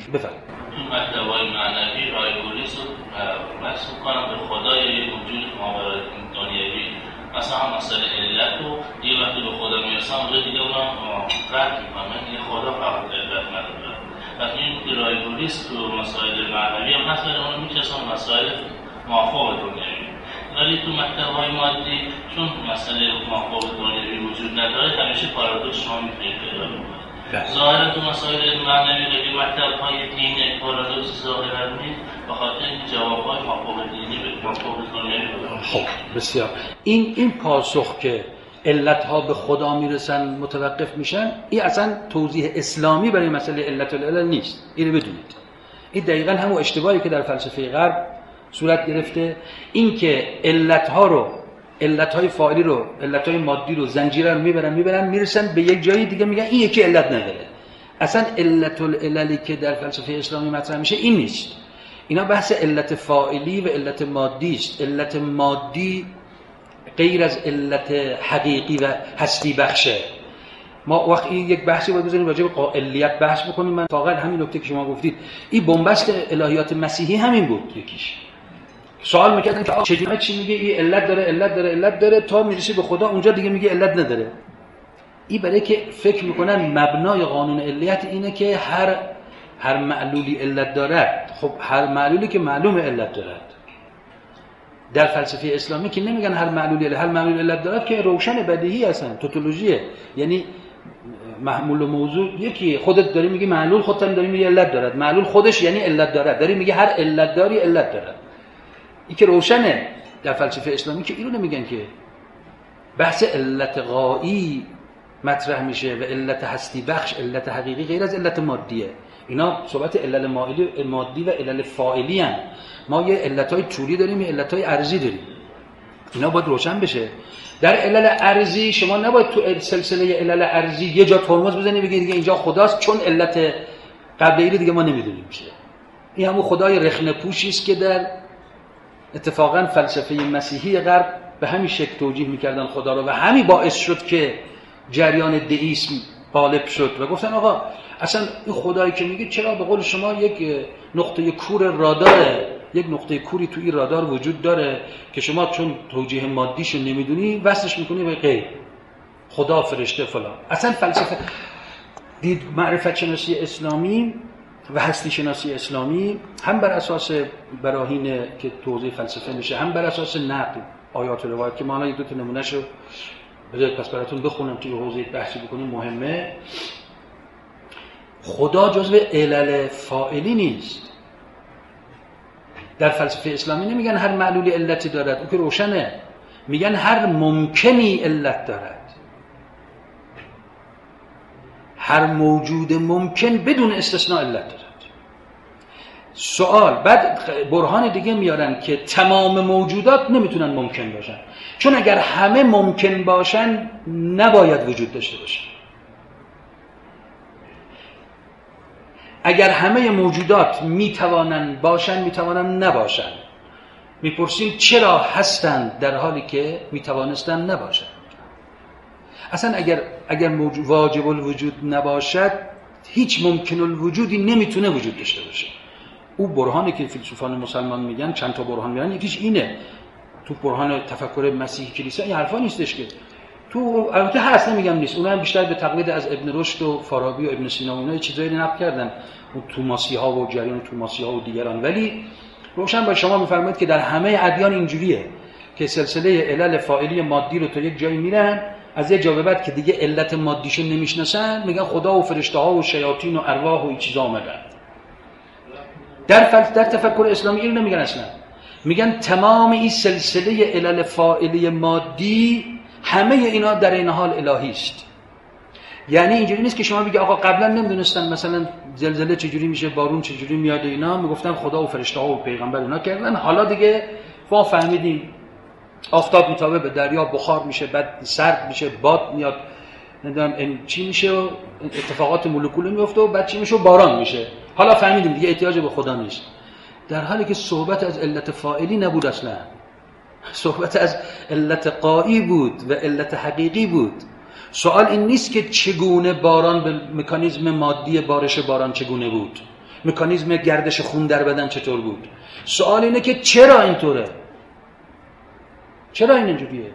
بفرمایید. این مطلب‌های معنوی رایگولیس رو بحث می‌کنم به خدای وجود ماورای دنیوی، مثلا هم مسئله علت رو یه وقتی به خدا میرسن اونجا دیگه اونا رد میکنن، یه خدا فقط علت نداره. وقتی این رایگولیس تو مسائل معنوی هم هست، ولی اونا میکشن مسائل مافوق دنیوی. ولی تو مطلب‌های مادی چون مسئله مافوق دنیوی وجود نداره، همیشه پارادوکس شما میتونید پیدا کنید. ظاهرا تو مسائل معنوی که مطلب‌های دینی پارادوکس ظاهرا نیست، به خاطر این جواب‌های مافوق دینی به مافوق دنیوی بود. خب بسیار این پاسخ که علت‌ها به خدا میرسن متوقف میشن، این اصلا توضیح اسلامی برای مسئله علت العلل نیست. اینو بدونید. این دقیقاً همون اشتباهی که در فلسفه غرب صورت گرفته، این که علت‌های فاعلی رو، علت‌های مادی رو، زنجیره رو میبرن میرسن به یک جایی دیگه، میگن این یکی علت نداره. اصلا علت العللی که در فلسفه اسلامی مطرح میشه این نیست. اینا بحث علت فاعلی و علت مادی است. علت مادی غیر از علت حقیقی و هستی بخشه. ما وقتی یک بحثی باید بزنیم راجع به قائلیت بحث بکنیم، من فقط همین نکته که شما گفتید، این بنبست الهیات مسیحی همین بود. یکیش سوال میکردن که چجوری چی میگه این علت داره تا میرسه به خدا، اونجا دیگه میگه علت نداره. این برای که فکر میکنن مبنای قانون علیت اینه که هر معلولی علت دارد. خب هر معلولی که معلوم علت دارد. در فلسفه اسلامی که نمیگن هر معلول علت دارد، که روشن بدیهی هستن، توتولوژیه. یعنی محمول و موضوع یکی، خودت داری میگی معلول، خودت هم داری میگی علت دارد. معلول خودش یعنی علت دارد، داری میگه هر علت داری علت دارد. این که روشنه در فلسفه اسلامی که اینو نمیگن که بحث علت غایی مطرح میشه و علت هستی بخش، علت حقیقی غیر از علت مادیه. اینا صحبت علل مادی و علل فاعلی هستند. ما یه علتای طولی داریم، یه علتای عرضی داریم. اینا باید روشن بشه. در علل عرضی شما نباید تو سلسله علل عرضی یه جا ترمز بزنی بگی دیگه اینجا خداست، چون علت قبلی دیگه ما نمیدونیم چیه. این همون خدای رخنه پوشی است که در اتفاقا فلسفه مسیحی غرب به همین شکل توجیه میکردن خدا رو و همین باعث شد که جریان دئیسم غالب شد و گفتن آقا اصلا این خدایی که میگه چرا به قول شما یک نقطه کور راداره، یک نقطه کوری تو این رادار وجود داره که شما چون توجیه مادیشو نمیدونی وصلش میکنی به غیر خدا، فرشته، فلان. اصلا فلسفه دید معرفت شناسی اسلامی و هستی شناسی اسلامی هم بر اساس براهین که توضیح فلسفه میشه، هم بر اساس نقل آیات و روایات که ما الان یک دو تا نمونهشو بذارید پس براتون بخونم توی حوزه بحثی بکنیم، مهمه. خدا جزو علل فاعلی نیست. در فلسفه اسلامی نمیگن هر معلولی علتی دارد، اون که روشنه. میگن هر ممکنی علت دارد. هر موجود ممکن بدون استثناء علت دارد. سوال بعد برهان دیگه میارن که تمام موجودات نمیتونن ممکن باشن، چون اگر همه ممکن باشن نباید وجود داشته باشن. اگر همه موجودات میتوانن باشن میتوانن نباشن، میپرسیم چرا هستند در حالی که میتوانستن نباشن؟ اصلا اگر واجب الوجود نباشد هیچ ممکن الوجودی نمیتونه وجود داشته باشه. او برهانی که فیلسوفان مسلمان میگن، چند تا برهان میگن، یکیش اینه. تو برهان تفکر مسیحی کلیسا این حرفا نیستش که تو البته هست، نمیگم نیست، اونها هم بیشتر به تقلید از ابن رشد و فارابی و ابن سینا و اینا چیزایی نقل کردن، اون توماسی ها و جریان توماسی ها و دیگران. ولی روشن با شما میفرمایید که در همه ادیان اینجوریه که سلسله علل فاعلی مادی رو تا یک جایی میرن، از یه جا به بعد که دیگه علت مادیشو نمیشناسن میگن خدا و فرشته ها و شیاطین و ارواح و این چیزا اومدن. در تفکر اسلامی اینو نمیگن اصلا. میگن تمام این سلسله علل فاعلی مادی همه اینا در این حال الهی است. یعنی اینجوری نیست که شما بگی آقا قبلا نمیدونستن مثلا زلزله چجوری میشه، بارون چجوری میاد، اینا میگفتن خدا و فرشته ها و پیغمبر اینا کردن، حالا دیگه ما فهمیدیم آفتاب میتابه به دریا بخار میشه، بعد سرد میشه، باد میاد، نمیدونم چی میشه و اتفاقات مولکولی میفته و بعد چی میشه و باران میشه، حالا فهمیدیم دیگه احتیاج به خدا نیست. در حالی که صحبت از علت فاعلی نبود، اصلا صحبت از علت غایی بود و علت حقیقی بود. سوال این نیست که چگونه باران به مکانیزم مادی بارش باران چگونه بود. مکانیزم گردش خون در بدن چطور بود. سوال اینه که چرا اینطوره؟ چرا این اینجوریه؟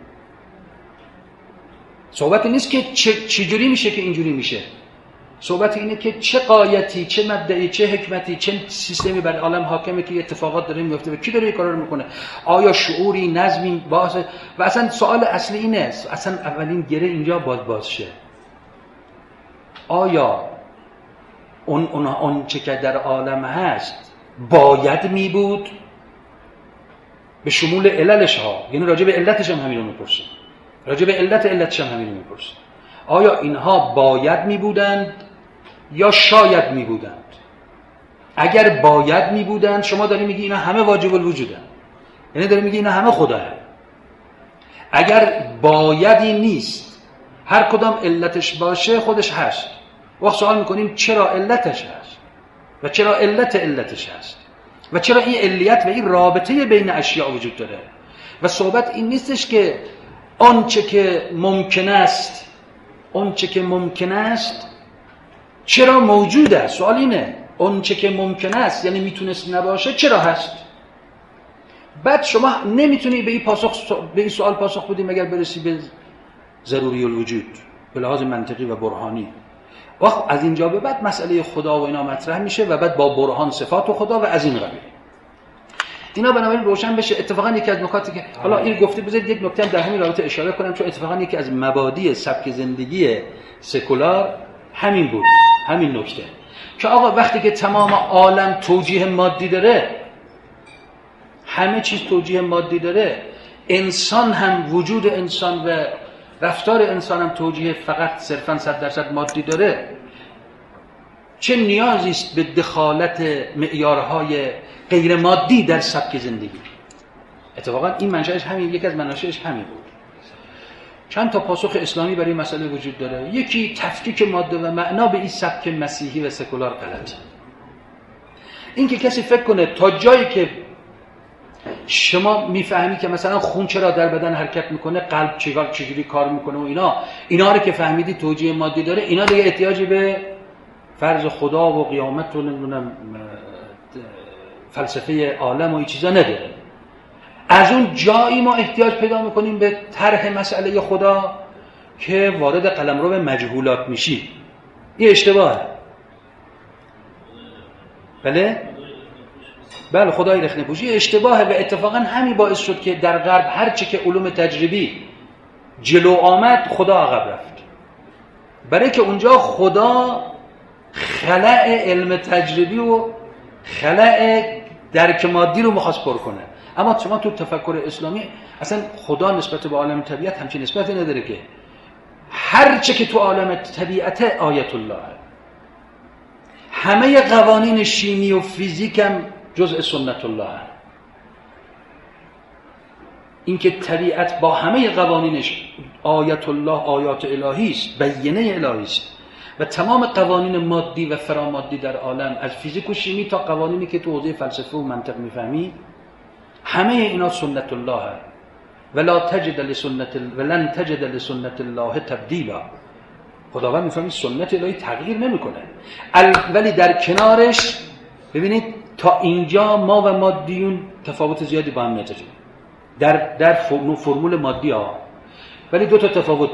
صحبت نیست که چجوری میشه که اینجوری میشه. صحبت اینه که چه غایتی، چه مبدئی، چه حکمتی، چه سیستمی بر عالم حاکمه که اتفاقات داره میفته و کی داره این کارا رو میکنه. آیا شعوری، نظمی، باز و اصلا سوال اصلی اینه، اصلا اولین گره اینجا باز شه. آیا اون چه که در عالم هست باید می بود؟ به شمول عللش ها، یعنی راجع به علتش هم همین رو میپرسه، راجع به علتش هم همین رو میپرسه. آیا اینها باید می بودند یا شاید می بودند؟ اگر باید می بودند شما داری میگی اینا همه واجب الوجودن، یعنی داری میگی اینا همه خدا هست. اگر بایدی نیست، هر کدام علتش باشه خودش هست. وقت سوال میکنیم چرا علتش هست و چرا علتش هست و چرا این علیت و این رابطه بین اشیاء وجود داره. و صحبت این نیستش که آنچه که ممکن است چرا موجود است. سوال اینه آنچه که ممکن است یعنی میتونست نباشه چرا هست. بعد شما نمیتونی به این سوال پاسخ بدی مگر برسی به ضروری الوجود به لحاظ منطقی و برهانی. وقت از اینجا به بعد مسئله خدا و اینا مطرح میشه و بعد با برهان صفات و خدا و از این قبیل اینا بنابراین روشن بشه. اتفاقا یکی از نکاتی که حالا این گفته بذارید یک نکته هم در همین رابطه اشاره کنم، چون اتفاقا یکی از مبادی سبک زندگی سکولار همین بود، همین نکته که آقا وقتی که تمام عالم توجیه مادی داره، همه چیز توجیه مادی داره، انسان هم وجود انسان و رفتار انسان هم توجیه فقط صرفاً 100% مادی داره، چه نیازی است به دخالت معیارهای غیر مادی در سبک زندگی؟ اتفاقا این منشأش همین، یکی از مناشأش همین بود. چند تا پاسخ اسلامی برای این مسئله وجود داره. یکی تفکیک ماده و معنا به این سبک مسیحی و سکولار غلطه. این که کسی فکر کنه تا جایی که شما میفهمی که مثلا خون چرا در بدن حرکت میکنه، قلب چجوری کار میکنه و اینا رو که فهمیدی توجیه مادی داره، اینا دیگه احتیاجی به فرض خدا و قیامت و نمیدونم فلسفه عالم و این چیزا نداره. از اون جایی ما احتیاج پیدا میکنیم به طرح مسئله خدا که وارد قلمرو مجهولات میشی. این اشتباهه. بله خدای رخنه پوشی اشتباهه و اتفاقا همین باعث شد که در غرب هرچه که علوم تجربی جلو آمد خدا عقب رفت، برای که اونجا خدا خلأ علم تجربی و خلأ درک مادی رو می‌خواست پر کنه. اما شما تو تفکر اسلامی اصلا خدا نسبت به عالم طبیعت همچین نسبتی نداره که هرچه که تو عالم طبیعت آیت الله، همه قوانین شیمی و فیزیک هم جزء سنت الله هست. این که طبیعت با همه قوانینش آیت الله، آیات الهی است، بیینه الهی است و تمام قوانین مادی و فرامادی در عالم از فیزیک و شیمی تا قوانینی که تو حوزه فلسفه و منطق میفهمی، همه اینا سنت الله هست. ولن تجد لسنت الله تبدیلا. خداوند میفهمی سنت الهی تغییر نمیکنه. ولی در کنارش ببینید تا اینجا ما و مادیون تفاوت زیادی با هم نداریم در فرمول مادی ها، ولی دو تا تفاوت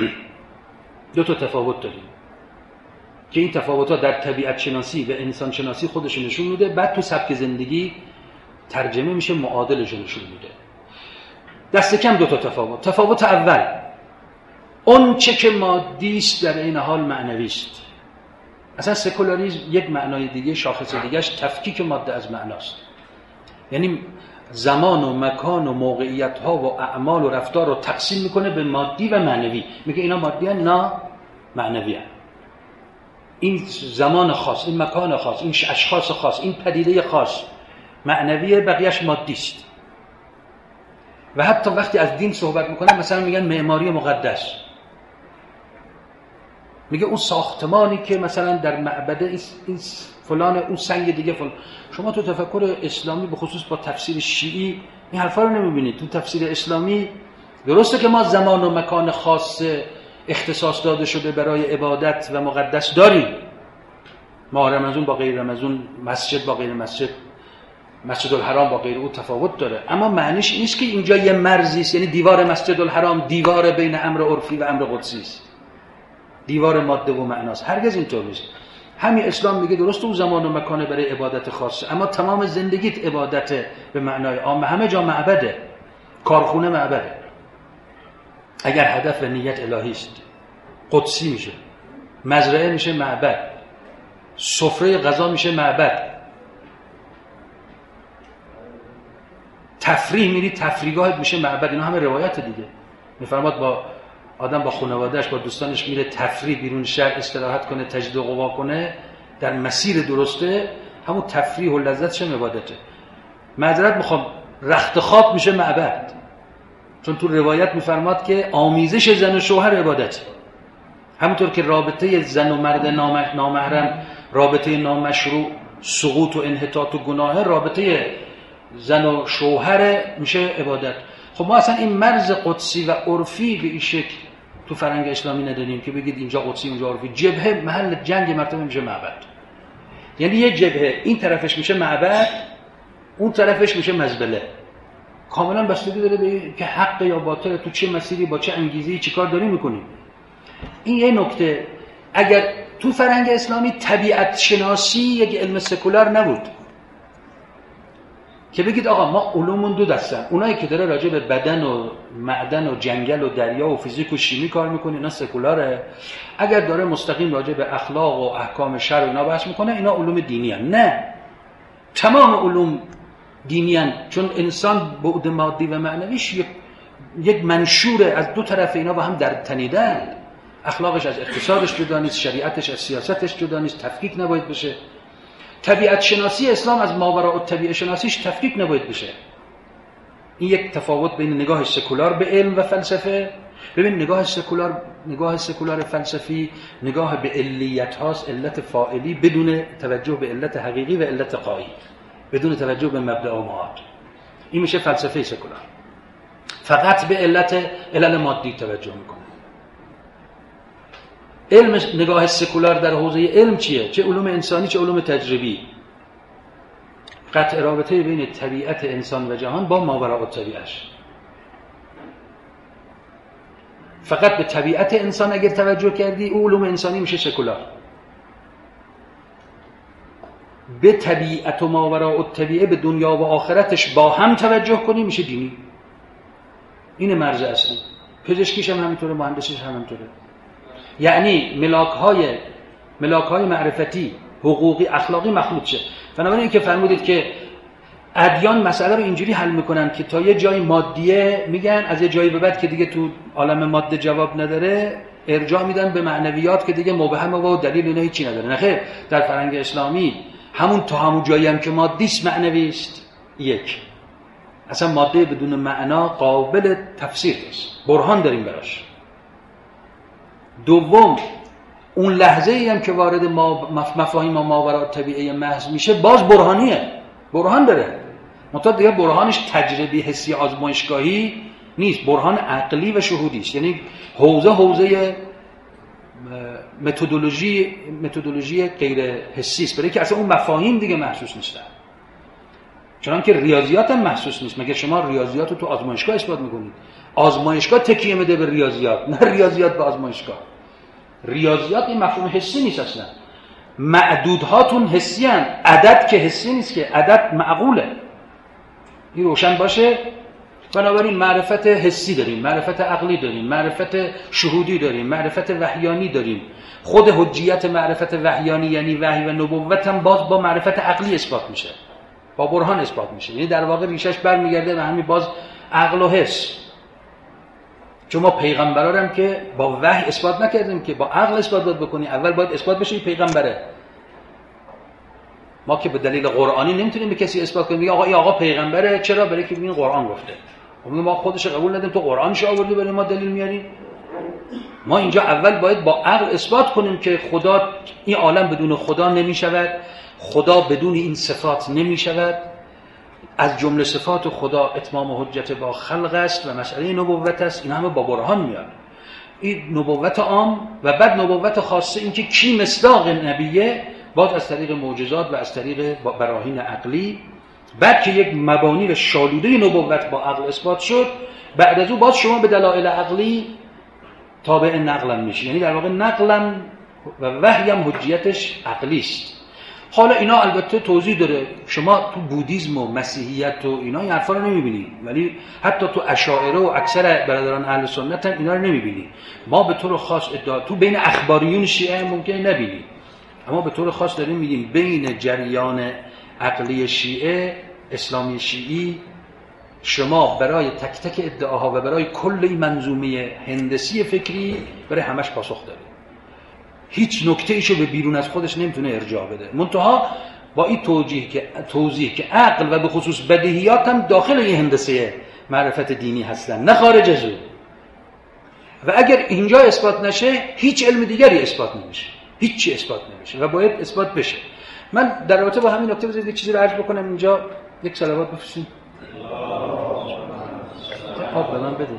داریم که این تفاوت ها در طبیعت شناسی و انسان شناسی خودشون نشون میده، بعد تو سبک زندگی ترجمه میشه معادلش نشون میده. دست کم دو تا تفاوت اول، اون چه که مادی است در این حال معنوی است. اصلا سکولاریسم یک معنای دیگه، شاخص دیگهش تفکیک ماده از معناست. یعنی زمان و مکان و موقعیت ها و اعمال و رفتار رو تقسیم میکنه به مادی و معنوی. میگه اینا مادی هستند، نه معنوی هستند. این زمان خاص، این مکان خاص، این اشخاص خاص، این پدیده خاص معنویه، بقیه‌اش مادی است. و حتی وقتی از دین صحبت میکنن مثلا میگن معماری مقدس، میگه اون ساختمانی که مثلا در معبد این فلان، اون سنگ دیگه فلان. شما تو تفکر اسلامی به خصوص با تفسیر شیعی این حرفا رو نمیبینید. تو تفسیر اسلامی درسته که ما زمان و مکان خاص اختصاص داده شده برای عبادت و مقدس داریم، ماه رمضان با غیر رمضان، مسجد با غیر مسجد، مسجد الحرام با غیر او تفاوت داره. اما معنیش نیست که اینجا یه مرزی است، یعنی دیوار مسجد الحرام دیوار بین امر عرفی و امر قدسی است، دیوار ماده و معناست. هرگز اینطور نیست. همین اسلام میگه درست اون زمان و مکانه برای عبادت خاصه، اما تمام زندگیت عبادت به معنای عام، همه جا معبده، کارخونه معبده. اگر هدف و نیت الهی است قدسی میشه، مزرعه میشه معبد، سفره غذا میشه معبد، تفریح میری تفریحگاهت میشه معبد. اینا همه روایت دیگه. میفرماد با آدم با خانواده‌اش با دوستانش میره تفریح بیرون شهر استراحت کنه، تجدید قوا کنه در مسیر درسته، همون تفریح و لذتش عبادته. معذرت میخوام، رخت خواب میشه معبد، چون تو روایت میفرماد که آمیزش زن و شوهر عبادت. همونطور که رابطه زن و مرد نامحرم رابطه نامشروع سقوط و انحطاط و گناه، رابطه زن و شوهر میشه عبادت. خب ما اصلا این مرز قدسی و عرفی به این شکل تو فرهنگ اسلامی نداریم که بگید اینجا قدسی اونجا عرفی. جبهه محل جنگ مرتبه میشه معبد، یعنی یه جبهه این طرفش میشه معبد، اون طرفش میشه مزبله. کاملا بستگی داره به که حق یا باطل، تو چه مسیری با چه انگیزه‌ای چیکار داری میکنی. این یه نکته. اگر تو فرهنگ اسلامی طبیعت شناسی یک علم سکولار نبود که بگید آقا ما علومون دو دستن، اونایی که داره راجع به بدن و معدن و جنگل و دریا و فیزیک و شیمی کار میکنه اینا سکولاره، اگر داره مستقیم راجع به اخلاق و احکام شرع اینا بحث میکنه اینا علوم دینی هن. نه، تمام علوم دینی هن، چون انسان بعد مادی و معنویش یک منشور از دو طرف اینا با هم در تنیدن. اخلاقش از اقتصادش جدا نیست، شریعتش از سیاستش جدا نیست، تفکیک نباید بشه. طبیعت شناسی اسلام از ماوراء الطبیعه شناسیش تفکیک نباید بشه. این یک تفاوت بین نگاه سکولار به علم و فلسفه. ببین نگاه سکولار فلسفی نگاه به علیت هاست، علت فاعلی بدون توجه به علت حقیقی و علت غایی، بدون توجه به مبدأ و معاد. این میشه فلسفه سکولار، فقط به علل مادی توجه میکنه. علم نگاه سکولار در حوزه علم چیه؟ چه علوم انسانی چه علوم تجربی، قطع رابطه بین طبیعت انسان و جهان با ماوراء الطبیعه‌اش. فقط به طبیعت انسان اگر توجه کردی او علوم انسانی میشه سکولار. به طبیعت و ماوراء الطبیعه به دنیا و آخرتش با هم توجه کنی میشه دینی. این مرز اصلی. پزشکیش هم همینطوره، مهندسیش هم همینطوره. یعنی ملاک‌های معرفتی، حقوقی، اخلاقی مخلوط شه. بنابراین که فرمودید که ادیان مسئله رو اینجوری حل میکنن که تا یه جای مادیه میگن، از یه جایی به بعد که دیگه تو عالم ماده جواب نداره ارجاع میدن به معنویات که دیگه مبهمه و دلیل اینا هیچی نداره. نه خیر، در فرهنگ اسلامی همون جایی هم که مادی است معنوی است. یک، اصلا ماده بدون معنا قابل تفسیر نیست، برهان داریم براش. دوم، اون لحظه ای هم که وارد مفاهیم ماوراء الطبیعه محض میشه باز برهانیه، برهان داره. منتها دیگه برهانش تجربی حسی آزمایشگاهی نیست، برهان عقلی و شهودی است. یعنی حوزه متدولوژی غیر حسی است، برای که اصلا اون مفاهیم دیگه محسوس نیستن. چنانکه ریاضیات هم محسوس نیست. مگه شما ریاضیات رو تو آزمایشگاه اثبات میکنید؟ آزمایشگاه تکیه میده به ریاضیات، نه ریاضیات به آزمایشگاه. ریاضیات این مفهوم حسی نیست اصلا. معدودهاتون حسی هن، عدد که حسی نیست که، عدد معقوله. این روشن باشه. بنابراین معرفت حسی داریم، معرفت عقلی داریم، معرفت شهودی داریم، معرفت وحیانی داریم. خود حجیت معرفت وحیانی یعنی وحی و نبوت هم باز با معرفت عقلی اثبات میشه، با برهان اثبات میشه. یعنی در واقع ریشش برمیگرده به همین باز عقل و حس. چون ما پیغمبرا هم که با وحی اثبات نکردیم که با عقل اثبات باید بکنی، اول باید اثبات بشه این پیغمبره. ما که به دلیل قرآنی نمیتونیم به کسی اثبات کنیم میگه آقا این آقا پیغمبره. چرا؟ برای که این قرآن گفته. ما خودش قبول ندیم، تو قرآنش آوردی برای ما دلیل میاری. ما اینجا اول باید با عقل اثبات کنیم که خدا، این عالم بدون خدا نمیشود، خدا بدون این صفات نمیشود. از جمله صفات خدا اتمام حجت با خلق است و مسئله نبوت است. این همه با برهان میاد. این نبوت عام و بعد نبوت خاصه، این که کی مصداق نبیه باز از طریق معجزات و از طریق براهین عقلی. بعد که یک مبانی و شالوده نبوت با عقل اثبات شد، بعد از او باز شما به دلایل عقلی تابع نقلم میشی. یعنی در واقع نقلم و وحیم حجیتش عقلی است. حالا اینا البته توضیح داره، شما تو بودیسم و مسیحیت و اینا این حرفا رو نمیبینی، ولی حتی تو اشاعره و اکثر برادران اهل سنت هم اینا رو نمیبینی. ما به طور خاص تو بین اخباریون شیعه ممکن نبینی، اما به طور خاص داریم میگیم بین جریان عقلی شیعه، اسلامی شیعی، شما برای تک تک ادعاها و برای کل این منظومه هندسی فکری برای همش پاسخ داره. هیچ نکته ایشو به بیرون از خودش نمیتونه ارجاع بده. منتها با این توضیح که عقل و به خصوص بدیهیات هم داخل این هندسه معرفت دینی هستن، نه خارج از اون. و اگر اینجا اثبات نشه، هیچ علم دیگری اثبات نمیشه، هیچی اثبات نمیشه و باید اثبات بشه. من در رابطه با همین نکته بذارید یک چیزی رو عرض بکنم. اینجا یک صلوات بفرستیم. آب به من بده.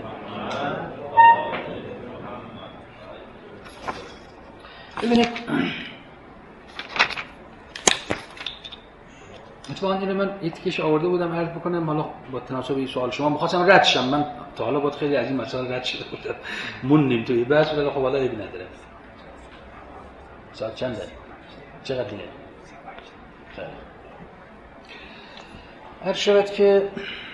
ببینید اتفاقا اینو من یه تیکش آورده بودم عرض بکنم، حالا با تناسب این سوال شما می‌خواستم رد شم. من تا حالا بود خیلی از این مسائل رد شده بودم، موندیم توی بحث، ولی خب حالا عیبی نداره. ساعت چند داریم؟ چقدر دیگه؟ خیلی هر شود که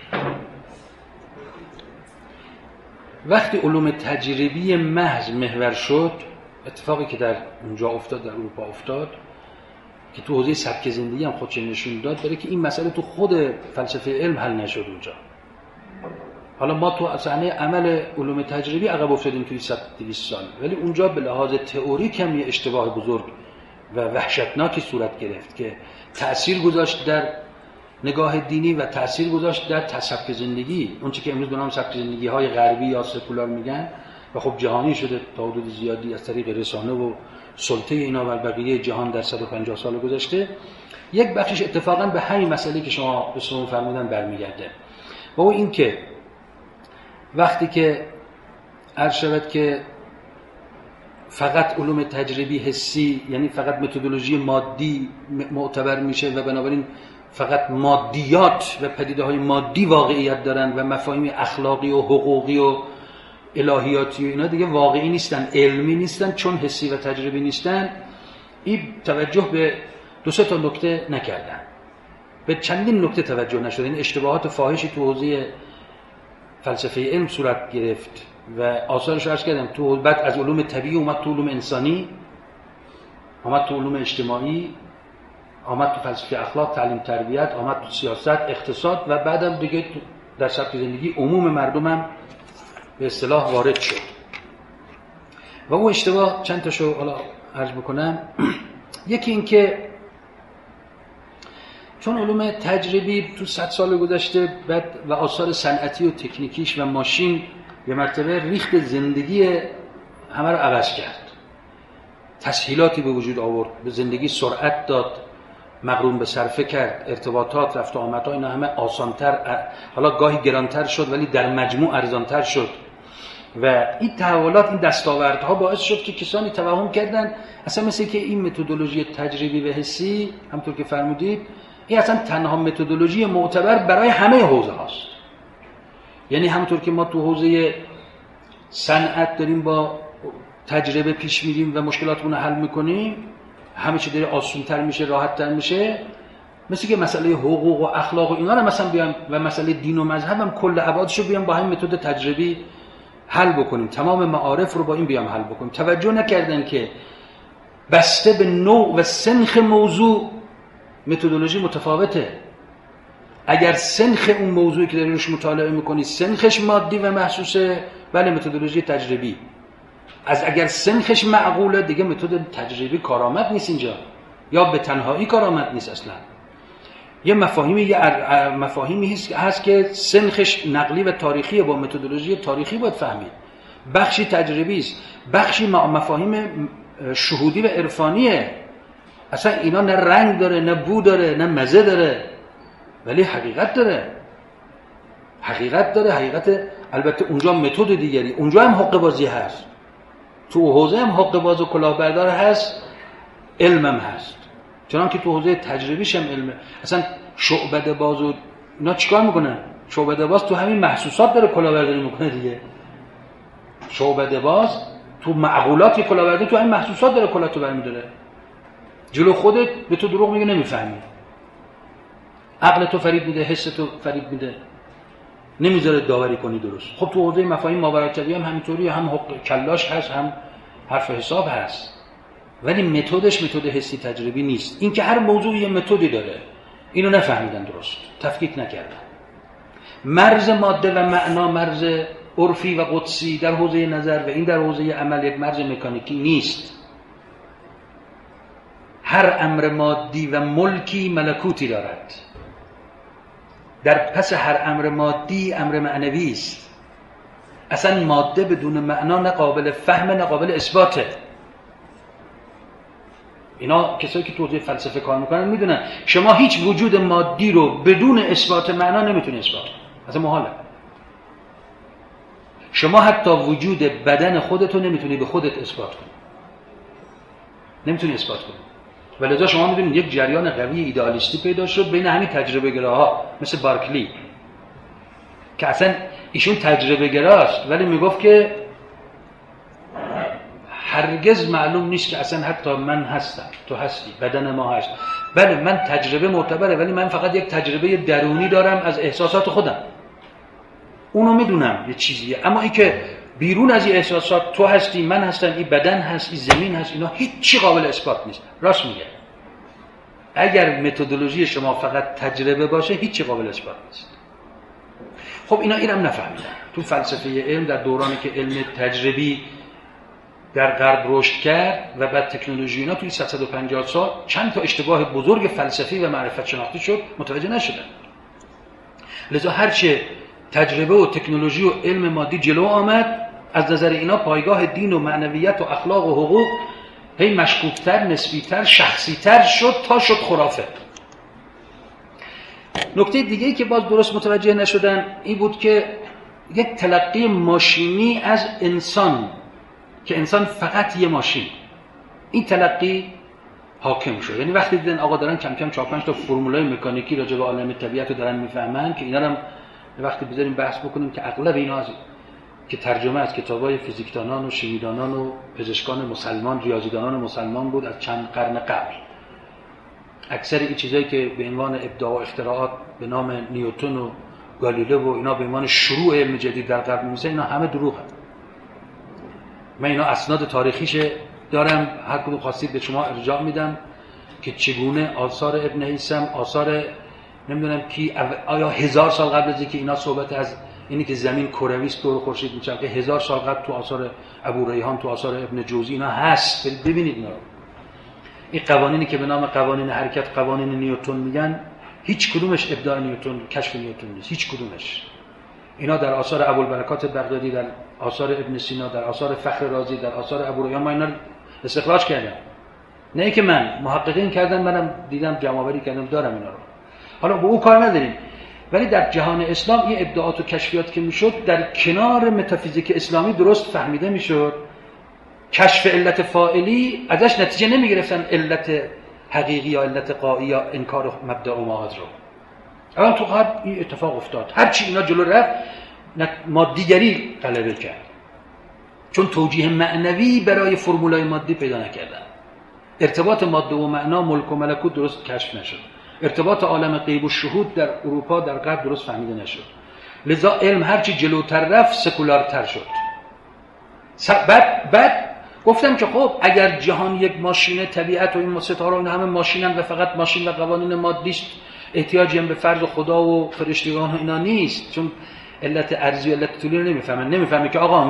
وقتی علوم تجربی محض محور شد، اتفاقی که در اونجا افتاد، در اروپا افتاد، که تو حوزه سبک زندگی هم خودش نشون داد، داره که این مسئله تو خود فلسفه علم حل نشد اونجا. حالا ما تو صحنه عمل علوم تجربی عقب افتادیم توی 100-200 سال، ولی اونجا به لحاظ تئوریک هم یه اشتباه بزرگ و وحشتناکی صورت گرفت که تأثیر گذاشت در نگاه دینی و تأثیر گذاشت در سبک زندگی، اون چیزی که امروز به نام سبک زندگی‌های غربی یا سکولار میگن و خب جهانی شده تا حدود زیادی از طریق رسانه و سلطه اینا بر بقیه جهان در 150 سال گذشته. یک بخشش اتفاقا به همین مسئله که شما بسیار فرمودن برمیگرده، و اون این که وقتی که عرض شود که فقط علوم تجربی حسی، یعنی فقط متدولوژی مادی معتبر میشه و بنابراین فقط مادیات و پدیده‌های مادی واقعیت دارن و مفاهیم اخلاقی و حقوقی و الهیاتی و اینا دیگه واقعی نیستن، علمی نیستن، چون حسی و تجربی نیستن. این توجه به 2-3 تا نکته نکردن، به چندین نکته توجه نشد. این اشتباهات فاحشی تو حوزه فلسفه علم صورت گرفت و آثارش رو عرض کردم. تو بعد از علوم طبیعی اومد تو علوم انسانی، اومد تو علوم اجتماعی، آمد تو فلسفه اخلاق، تعلیم تربیت، آمد تو سیاست، اقتصاد و بعدم دیگه در سبک زندگی عموم مردم هم به اصطلاح وارد شد. و اون اشتباه چند تاشو حالا عرض بکنم. یکی این که چون علوم تجربی تو 100 سال گذشته بعد و آثار صنعتی و تکنیکیش و ماشین به مرتبه ریخت زندگی همه رو عوض کرد، تسهیلاتی به وجود آورد، به زندگی سرعت داد، مقرون به صرفه کرد، ارتباطات، رفت و آمدها اینا همه آسانتر، حالا گاهی گرانتر شد ولی در مجموع ارزانتر شد. و این تحولات، این دستاوردها باعث شد که کسانی توهم کردن اصلا مثل که این متدولوژی تجربی و حسی همونطور که فرمودید این اصلا تنها متدولوژی معتبر برای همه حوزه هاست. یعنی همونطور که ما تو حوزه صنعت داریم با تجربه پیش میریم و مشکلاتمون رو حل میکنیم، همه چی داره آسان‌تر میشه، راحت‌تر میشه. مثل که مسئله حقوق و اخلاق و اینا رو مثلا بیام و مسئله دین و مذهب هم کل ابعادشو بیام با همین متد تجربی حل بکنیم، تمام معارف رو با این بیام حل بکنیم. توجه نکردن که بسته به نوع و سنخ موضوع متدولوژی متفاوته. اگر سنخ اون موضوعی که داری روش مطالعه میکنی سنخش مادی و محسوسه، بله متدولوژی تجربی. از اگر سنخش معقوله دیگه متد تجربی کارآمد نیست اینجا، یا به تنهایی کارآمد نیست اصلا. یه مفاهیمی هست که سنخش نقلی و تاریخی، با متدولوژی تاریخی باید فهمید. بخشی تجربی است، بخشی مفاهیم شهودی و عرفانیه. اصلا اینا نه رنگ داره، نه بو داره، نه مزه داره، ولی حقیقت داره. حقیقت البته اونجا متد دیگری، اونجا هم حق بازی هست، تو حوزه هم حق باز و کلاهبردار هست، علم هم هست. چنان که تو حوزه تجربیش هم علمه. اصلا شعبده باز و اینا چیکار میکنن؟ شعبده باز تو همین محسوسات داره کلاهبرداری میکنه دیگه. شعبده باز تو معقولات کلاهبرداری تو همین محسوسات داره کلاهتو برمی‌داره. جلو خودت به تو دروغ میگه نمیفهمی. عقل تو فریب میده، حس تو فریب میده. نمیذاره داوری کنی درست. خب تو حوزه مفاهیم ماورالطبیعی هم همینطوری، هم حق کلاش هست، هم حرف حساب هست. ولی متدش متد حسی تجربی نیست. این که هر موضوعی یه متدی داره. اینو نفهمیدن درست. تفکیک نکردن. مرز ماده و معنا مرز عرفی و قدسی در حوزه نظر و این در حوزه عمل یک مرز مکانیکی نیست. هر امر مادی و ملکی ملکوتی دارد. در پس هر امر مادی امر معنوی است. اصلا ماده بدون معنا نه قابل فهم نه قابل اثباته. اینا کسایی که تو حوزه فلسفه کار میکنن میدونن شما هیچ وجود مادی رو بدون اثبات معنا نمیتونی اثبات کنی. اصلا محاله. شما حتی وجود بدن خودتو نمیتونی به خودت اثبات کنی. نمیتونی اثبات کنی. ولذا شما میدونید یک جریان قوی ایدئالیستی پیدا شد بین همین تجربه گراها مثل بارکلی که اصلا ایشون تجربه گراست ولی میگفت که هرگز معلوم نیست که اصلا حتی من هستم، تو هستی، بدن ما هست. بله من تجربه معتبره ولی من فقط یک تجربه درونی دارم از احساسات خودم. اونو میدونم یه چیزیه، اما این که بیرون از این احساسات تو هستی، من هستم، این بدن هست، این زمین هست، اینا هیچی قابل اثبات نیست. راست میگه. اگر متدولوژی شما فقط تجربه باشه هیچی قابل اثبات نیست. خب اینا اینم نفهمیدن. تو فلسفه علم در دورانی که علم تجربی در غرب رشد کرد و بعد تکنولوژی اینا توی 150 سال چند تا اشتباه بزرگ فلسفی و معرفت شناختی شد، متوجه نشدن. لذا هرچه تجربه و تکنولوژی و علم مادی جلو آمد، از نظر اینا پایگاه دین و معنویت و اخلاق و حقوق هی مشکوکتر، نسبیتر، شخصیتر شد تا شد خرافه. نکته دیگه‌ای که باز درست متوجه نشدن این بود که یک تلقی ماشینی از انسان که انسان فقط یه ماشین، این تلقی حاکم شد. یعنی وقتی دیدن آقا دارن کم کم 4-5 تا فرمولای مکانیکی راجع به عالم طبیعت رو دارن میفهمن که اینا هم وقتی بذاریم بحث بکنیم که اغلب اینا که ترجمه از کتابای فیزیکدانان و شیمیدانان و پزشکان مسلمان، ریاضیدانان مسلمان بود از چند قرن قبل. اکثر این چیزایی که به عنوان ابداع و اختراعات به نام نیوتن و گالیله و اینا به عنوان شروع علم جدید در غرب می‌نویسن، اینا همه دروغه. من اینا اسناد تاریخیش دارم، هر کدوم خواستید به شما ارجاع میدم که چگونه آثار ابن هیثم، آثار نمیدونم کی، آیا 1000 سال قبل از اینکه اینا صحبت از اینی که زمین کروی است دور خورشید میچرخه، 1000 سال قبل تو آثار ابو ریحان، تو آثار ابن جوزی اینا هست. ببینید اینا رو. این قوانینی که به نام قوانین حرکت، قوانین نیوتن میگن، هیچ کدومش ابداع نیوتن، کشف نیوتن نیست، هیچ کدومش. اینا در آثار ابوالبرکات بغدادی، در آثار ابن سینا، در آثار فخر رازی، در آثار ابو ریحان ما اینا استخراج کردم. نه اینکه من محققین کردم، منم دیدم جمع‌آوری کردم، دارم اینا رو. حالا به اون کار نداریم. ولی در جهان اسلام این ابداعات و کشفیات که میشد در کنار متافیزیک اسلامی درست فهمیده میشد. کشف علت فاعلی ازش نتیجه نمیگرفتن علت حقیقی یا علت غایی یا انکار مبدأ و معاد رو. الان تو غرب این اتفاق افتاد. هرچی اینا جلو رفت مادیگری غلبه کرد. چون توجیه معنوی برای فرمولای مادی پیدا نکردن. ارتباط ماده و معنا، ملک و ملکوت درست کشف نشد. ارتباط عالم غیب و شهود در اروپا در غرب درست فهمیده نشد. لذا علم هرچی جلوتر رفت سکولارتر شد. بعد گفتم که خب اگر جهان یک ماشین، طبیعت و این ستاره و این همه ماشینن و فقط ماشین و قوانین مادی است، احتیاجی هم به فرض خدا و فرشتگان و اینا نیست. چون علت ارضی و علت طولی رو نمیفهمه که آقا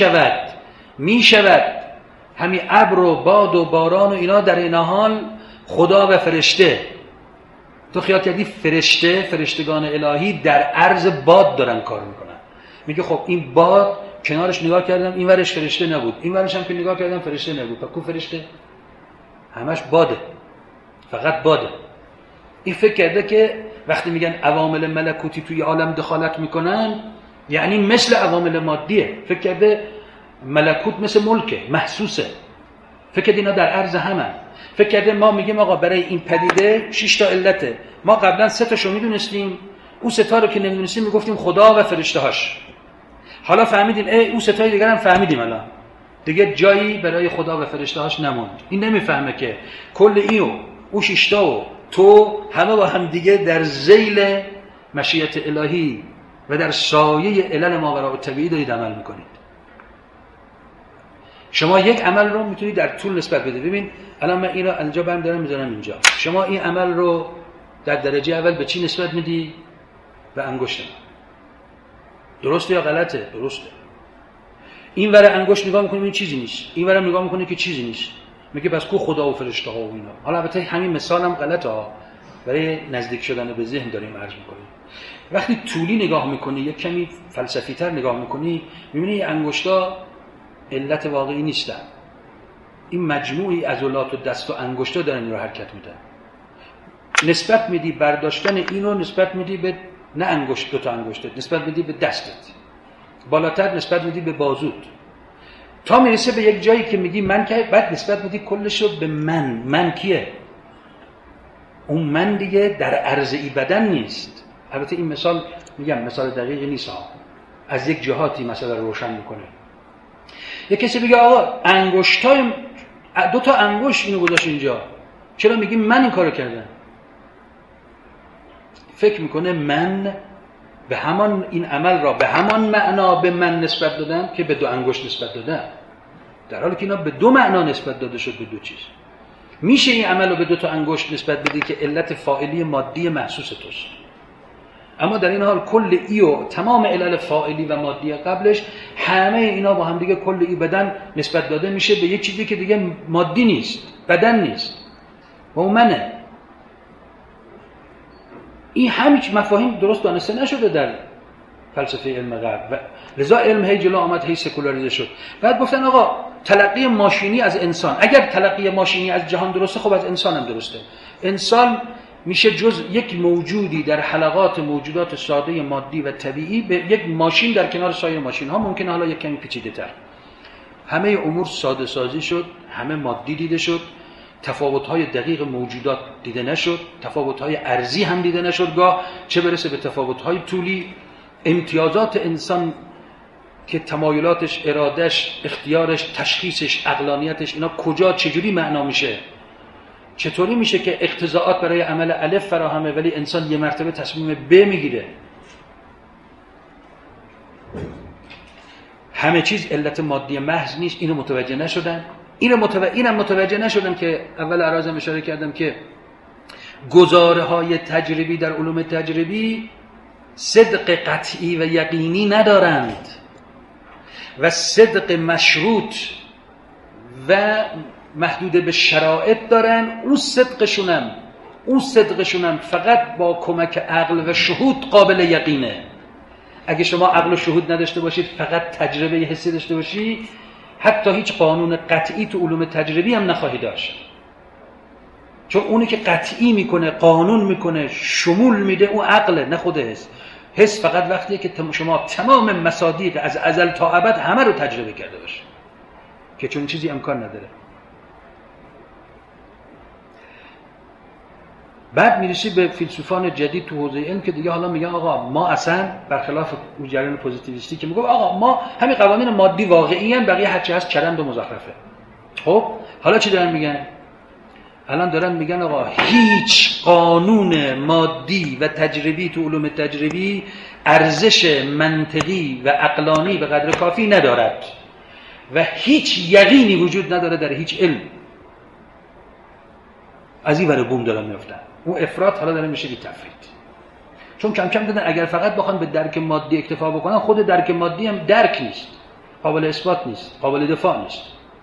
میشود همین ابر و باد و باران و اینا در این حال خدا و فرشته. تو خیال کردی فرشتگان الهی در عرض باد دارن کار میکنن. میگه خب این باد کنارش نگاه کردم این ورش فرشته نبود، این ورش هم که نگاه کردم فرشته نبود. پس کو فرشته؟ همش باده، فقط باده. این فکر کرده که وقتی میگن عوامل ملکوتی توی عالم دخالت میکنن یعنی مثل عوامل مادیه. فکر کرده ملکوت مثل ملکه، محسوسه. فکر کرده اینا در عرض همن. فکر کرده ما میگیم آقا برای این پدیده 6 تا علته، ما قبلا 3 تاشو میدونستیم، اون 3 تا رو که نمیدونستیم میگفتیم خدا و فرشته‌هاش. حالا فهمیدیم اون 3 تای دیگه هم فهمیدیم، الان دیگه جایی برای خدا و فرشته‌هاش نموند. این نمیفهمه که کل اینو او 6 تا و تو همه با هم دیگه در ذیل مشیت الهی و در سایه علل ماوراء الطبیعی دارید عمل میکنید. شما یک عمل رو میتونید در طول نسبت بده. ببین الان من این رو اینجا برم دارم میذارم اینجا، شما این عمل رو در درجه اول به چی نسبت میدی؟ به انگشت. درسته یا غلطه؟ درسته. این ور انگشت نگاه میکنی این چیزی نیست، این ورم نگاه میکنی که چیزی نیست، میگه پس کو خدا و فرشته ها و اینا. حالا البته همین مثال هم غلطه ها، برای نزدیک شدن به ذهن داریم عرض میکنیم. وقتی طولی نگاه میکنی، یک کمی فلسفی تر نگاه میکنی، میبینی این انگشتا علت واقعی نیستن، این مجموعی عضلات و دست و انگشتا دارن این رو حرکت میدن. نسبت میدی برداشتن اینو نسبت میدی به نه انگشت، 2 تا انگشتت نسبت میدی به دستت، بالاتر نسبت میدی به بازوت، تا میرسه به یک جایی که میگی من که، بعد نسبت میدی کلشو به من کیه؟ اون من دیگه در عرضی بدن نیست. البته این مثال میگم مثال دقیقی نیست ها، از یک جهاتی مثلا روشن میکنه. یک کسی بگه آقا انگشتای 2 تا انگشت اینو گذاشت اینجا، چرا میگی من این کارو کردم؟ فکر میکنه من به همان این عمل را به همان معنا به من نسبت دادم که به 2 انگشت نسبت دادم، در حالی که اینا به 2 معنا نسبت داده شد، به 2 چیز. میشه این عمل رو به 2 تا انگشت نسبت بدی که علت فاعلی مادی محسوس توست، اما در این حال کل ای و تمام علل فاعلی و مادی قبلش همه اینا با هم دیگه کل ای بدن نسبت داده میشه به یک چیزی که دیگه مادی نیست، بدن نیست و اون منه. این هیچ مفاهیم درست دانسته نشده در فلسفه علم غرب و لذا علم هی جلو آمد، هی سکولاریزه شد. بعد گفتن آقا تلقی ماشینی از انسان، اگر تلقی ماشینی از جهان درسته خب از انسان هم درسته. انسان میشه جز یک موجودی در حلقات موجودات ساده مادی و طبیعی به یک ماشین در کنار سایر ماشین ها، ممکنه حالا یک کمی پیچیده تر. همه امور ساده سازی شد، همه مادی دیده شد، تفاوت‌های دقیق موجودات دیده نشد، تفاوت‌های ارزی هم دیده نشد گاه، چه برسه به تفاوت‌های طولی. امتیازات انسان که تمایلاتش، ارادش، اختیارش، تشخیصش، عقلانیتش، اینا کجا چجوری معنا میشه؟ چطوری میشه که اقتضاعات برای عمل الف فراهمه ولی انسان یه مرتبه تصمیم ب میگیره؟ همه چیز علت مادی محض نیست. اینو متوجه نشدن. اینم متوجه نشدن که اول عرضم اشاره کردم که گزاره‌های تجربی در علوم تجربی صدق قطعی و یقینی ندارند و صدق مشروط و محدود به شرایط دارن. اون صدقشونم فقط با کمک عقل و شهود قابل یقینه. اگه شما عقل و شهود نداشته باشید، فقط تجربه حسی داشته باشی، حتی هیچ قانون قطعی تو علوم تجربی هم نخواهی داشت، چون اونی که قطعی میکنه، قانون میکنه، شمول میده، اون عقله نه خود حس. حس فقط وقتیه که شما تمام مصادیق از ازل تا ابد همه رو تجربه کرده باشی، که چون چیزی امکان نداره. بعد میرسی به فیلسوفان جدید تو حوزه علم که دیگه حالا میگن آقا ما اصلا برخلاف اون جریان پوزیتیویستی که میگه آقا ما همین قوانین مادی واقعی ان، بقیه هرچی هست چرند و مزخرفه. خب حالا چی دارن میگن؟ الان دارن میگن آقا هیچ قانون مادی و تجربی تو علوم تجربی ارزش منطقی و عقلانی به قدر کافی ندارد و هیچ یقینی وجود نداره در هیچ علم. از این ور بوم دارن میافتن. اون افراط حالا داره میشه بی تفرید، چون کم کم دیدن اگر فقط بخوان به درک مادی اکتفا بکنن، خود درک مادی هم درک نیست، قابل اثبات نیست، قابل دفاع نیست.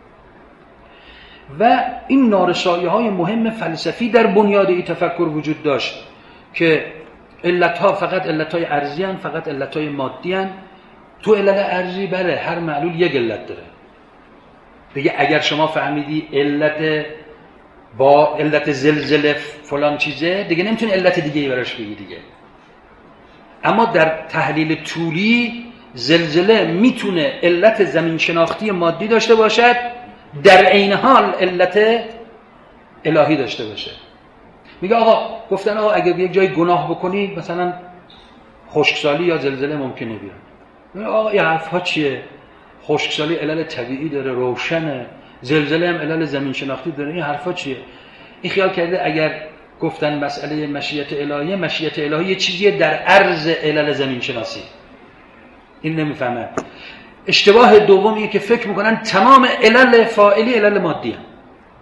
و این نارسایی‌های مهم فلسفی در بنیاد این تفکر وجود داشت که علت‌ها فقط علت‌های ارزی هستند، فقط علت‌های مادی هستند. تو علت ارزی بله هر معلول یک علت داره. دیگه اگر شما فهمیدی علت با علت زلزله فلان چیزه، دیگه نمیتونی علت دیگه‌ای براش بگی دیگه. اما در تحلیل طولی زلزله میتونه علت زمین شناختی مادی داشته باشد، در عین حال علت الهی داشته باشه. میگه آقا گفتن آقا اگه یک جای گناه بکنی مثلا خشکسالی یا زلزله ممکنه بیاد. میگه آقا این حرفا چیه؟ خشکسالی علل طبیعی داره، روشنه. زلزله هم علل زمین شناختی داره. این حرفا چیه؟ این خیال کرده اگر گفتن مسئله مشیت الهی، مشیت الهی یه چیزیه در عرض علل زمین شناسی. این نمیفهمن. اشتباه دومیه که فکر میکنن تمام علل فاعلی علل مادی هم.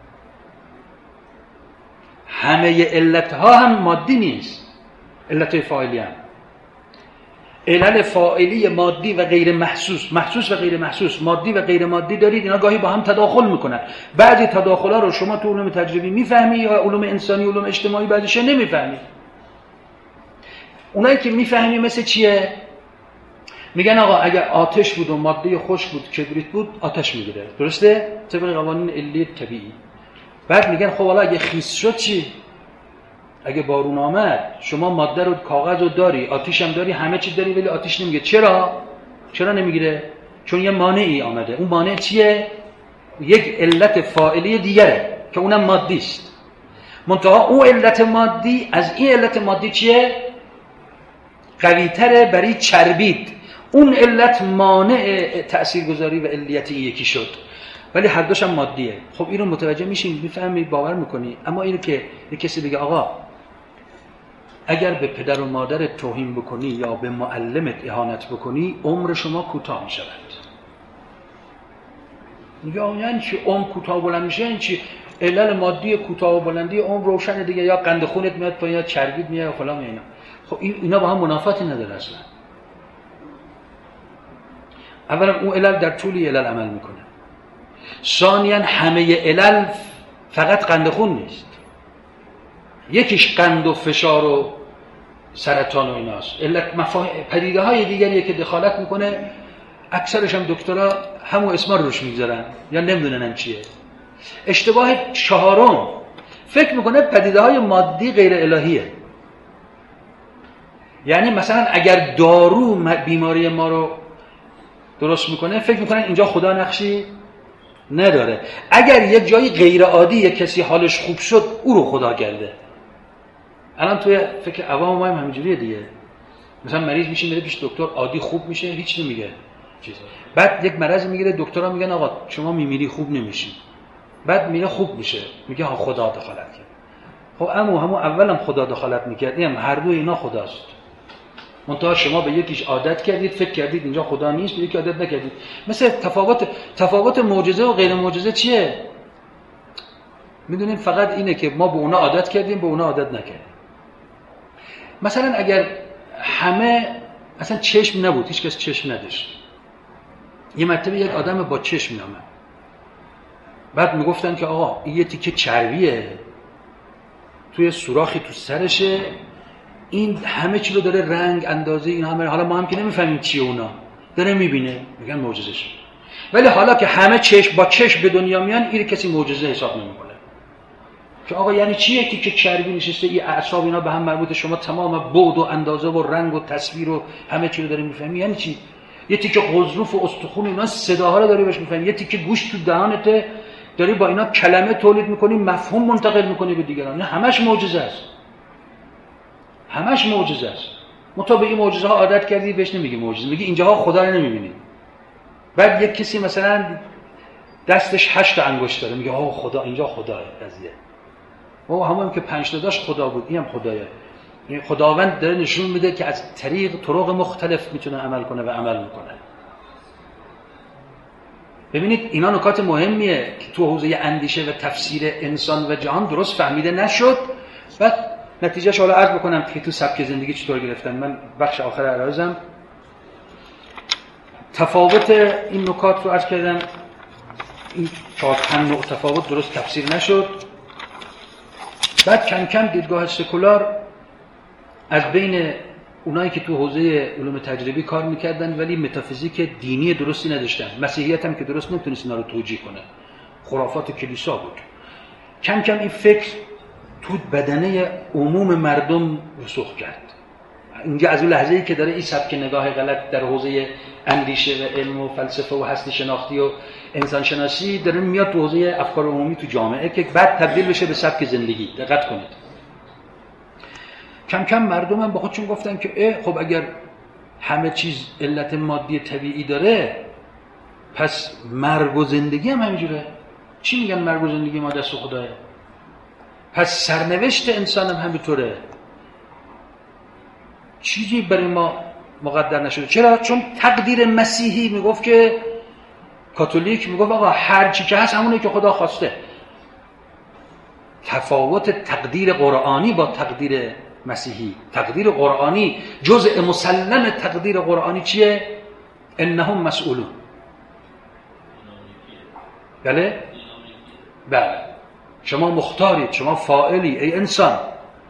همه علتها هم مادی نیست. علت فاعلی هم. علل فاعلی مادی و غیر محسوس، محسوس و غیر محسوس، مادی و غیر مادی دارید. اینا گاهی با هم تداخل میکنن. بعضی تداخل‌ها رو شما تو علوم تجربی میفهمی یا علوم انسانی، علوم اجتماعی بعضیش نمیفهمی. اونایی که میفهمی مثل چیه؟ میگن آقا اگر آتش بود و ماده خشک بود، کبریت بود، آتش میگیره. درسته؟ طبق قوانین علی طبیعی. بعد میگن خب حالا اگه خیس شد چی؟ اگه بارون آمد، شما ماده رو، کاغذ رو داری، آتش هم داری، همه چی داری، ولی آتش نمیگیره. چرا نمیگیره؟ چون یه مانعی آمده. اون مانع چیه؟ یک علت فاعلی دیگره که اونم مادی است. منتها اون علت مادی از این علت مادی چیه؟ قوی‌تره، برای چربید. اون علت مانع تاثیرگذاری و علیت این یکی شد، ولی هر دوش هم مادیه. خب اینو متوجه میشین، میفهمی، باور میکنی. اما اینو که یک کسی بگه آقا اگر به پدر و مادر توهین بکنی یا به معلمت اهانت بکنی، عمر شما کوتاه میشود. میگه آقا یعنی چی عمر کوتاه بلند میشه؟ یعنی چی؟ علل مادی کوتاه و بلندی عمر روشن دیگه، یا قند خونت میاد پایین یا چربیت میاد یا فلان اینا. خب اینا با هم منافاتی نداره اصلا. اولا اون علل در طول علل عمل میکنه. ثانیاً همه علل فقط قند خون نیست. یکیش قند و فشار و سرطان و ایناست. علت پدیده های دیگریه که دخالت میکنه. اکثرش هم دکترها همون اسما روش میگذارن یا نمیدونن چیه. اشتباه چهارم، فکر میکنه پدیده های مادی غیر الهیه. یعنی مثلا اگر دارو بیماری ما رو درست میکنه، فکر میکنن اینجا خدا نقشی نداره. اگر یک جایی غیر عادی یک کسی حالش خوب شد، او رو خدا کرده. الان توی فکر عوام ما هم همینجوریه دیگه. مثلا مریض میشه میره پیش دکتر، عادی خوب میشه، هیچ نمیگه چیزا. بعد یک مرض میگیره، دکترها میگن آقا شما میمیری، خوب نمیشی. بعد میره خوب میشه، میگه ها خدا دخالت کرد. خب همون اولم خدا دخالت میکرد. این هر دو اینا خداست. منتها شما به یکیش عادت کردید، فکر کردید اینجا خدا نیست، به یکی عادت نکردید. مثل تفاوت معجزه و غیر معجزه چیه؟ میدونید فقط اینه که ما به اونا عادت کردیم، به اونا عادت نکردیم. مثلا اگر همه اصلا چشم نبود، هیچ کس چشم نداشت، یه مرتبه یک آدم با چشم میامد، بعد میگفتن که آقا این یه تیکه چربیه توی سوراخی تو سرشه، این همه چی رو داره، رنگ، اندازه، این همه، حالا ما هم که نمیفهمیم چیه، اونا داره میبینه، میگن معجزه شد. ولی حالا که همه چشم با چشم به دنیا میان، این کسی معجزه حساب نمیکنه. که آقا یعنی چیه که چربی نشسته، این اعصاب اینا به هم مربوطه، شما تمام بعد و اندازه و رنگ و تصویر و همه چی رو داره میفهمی. یعنی چی؟ یه تیکه غضروف و استخون اینا صداها رو داری بهش میفهمی، یه تیکه گوشت تو دهانته داری با اینا کلمه تولید میکنی، مفهوم منتقل میکنی به دیگران. نه همش معجزه است، همش معجزه است. متا به این معجزه ها عادت کردی، بهش نمیگی معجزه، میگی اینجاها خدا رو نمیبینی. بعد یک کسی مثلا دستش 8 انگشت داره، میگه آه خدا، اینجا خداه قضیه. او همون که 5 تا داشت خدا بود، اینم خدایه. این خداوند داره نشون میده که از طرق مختلف میتونه عمل کنه و عمل میکنه. ببینید اینا نکات مهمیه که تو حوزه اندیشه و تفسیر انسان و جهان درست فهمیده نشد. بعد نتیجهش حالا عرض بکنم که تو سبک زندگی چطور گرفتن. من بخش آخر عرضم تفاوت این نکات رو عرض کردم. این 4-5 نوع تفاوت درست تفسیر نشد. بعد کم کم دیدگاه سکولار از بین اونایی که تو حوزه علوم تجربی کار میکردن ولی متافیزیک دینی درستی نداشتن، مسیحیت هم که درست نمیتونست اینا رو توجیه کنه، خرافات کلیسا بود، کم کم این فکر تو بدنه عموم مردم رسوخ کرد. اینجا از اون لحظه‌ای که داره این سبک نگاه غلط در حوزه اندیشه و علم و فلسفه و هستی شناختی و انسان شناسی داره میاد تو حوزه افکار عمومی تو جامعه که بعد تبدیل بشه به سبک زندگی. دقت کنید. کم کم مردم هم با خودشون گفتن که خب اگر همه چیز علت مادی طبیعی داره پس مرگ و زندگی هم همینجوره. چی میگن مرگ و زندگی ما دست خداه؟ پس سرنوشت انسان هم همینطوره. چیزی برای ما مقدر نشده. چرا؟ چون تقدیر مسیحی میگفت که کاتولیک میگفت آقا هر چی که هست همونه که خدا خواسته. تفاوت تقدیر قرآنی با تقدیر مسیحی. تقدیر قرآنی جزء مسلم تقدیر قرآنی چیه؟ انهم مسئولون. بله؟ بله. شما مختارید، شما فاعلی ای انسان.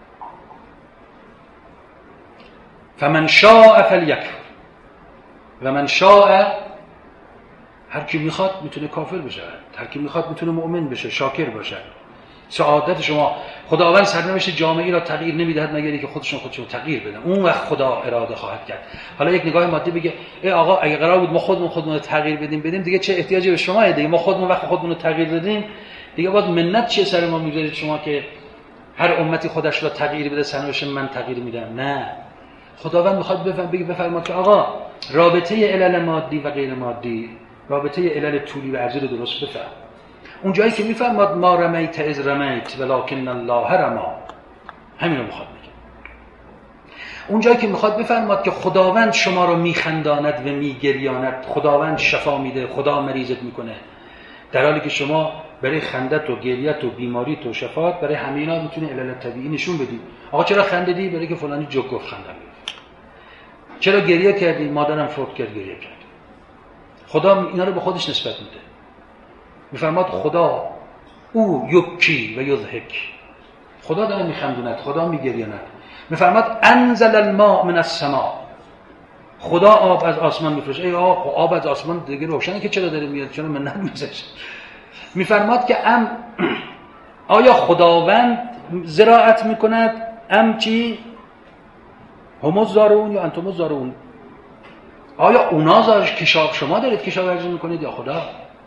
فمن شاء فلیکفر و من شاء، هر کی میخواد میتونه کافر بشه، هر کی میخواد میتونه مؤمن بشه، شاکر باشه. سعادت شما، خداوند سرنوشت جامعه را تغییر نمیدهد مگر اینکه خودشون تغییر بدن. اون وقت خدا اراده خواهد کرد. حالا یک نگاه مادی بگه ای آقا اگه قرار بود ما خودمون رو تغییر بدیم دیگه چه احتیاجی به شما دیگه؟ ما خودمون وقت خودمون رو تغییر دادیم دیگه باز منت چیه سر ما میذارید شما که هر امتی خودش را تغییر بده سرنوشت من تغییر میدم؟ نه. خداوند میخواد بفرماد که آقا رابطه علل مادی و غیر مادی، رابطه علل طولی و عرضی رو درست بفهم. اون جایی که میفرماد ما رمیت اذ رمیت ولکن الله رما، همین رو میخواد بگه. اون جایی که میخواد بفرماد که خداوند شما رو میخنداند و میگریاند، خداوند شفا میده، خدا مریضت میکنه، در حالی که شما برای خندت و گریت و بیماریت و شفاعت برای همه اینا میتونی علل طبیعی نشون بدی. آقا چرا خندیدی؟ برای که فلانی جوک گفت خندم. چرا گریه کردی؟ مادرم فوت کرد گریه کرد. خدا اینا رو به خودش نسبت میده. میفرماد خدا او یبکی و یضحک، خدا داره میخندوند، خدا میگریاند. میفرماد انزل الماء من السماء، خدا آب از آسمان میفرسته. ای آقا آب از آسمان دیگه روشنه که چرا داره میاد، چرا منت میذاره؟ میفرماد که آیا خداوند زراعت میکند چی؟ هم الزارعون یا انتم الزارعون؟ آیا اونا کشاورز، شما دارید کشاورزی میکنید یا خدا؟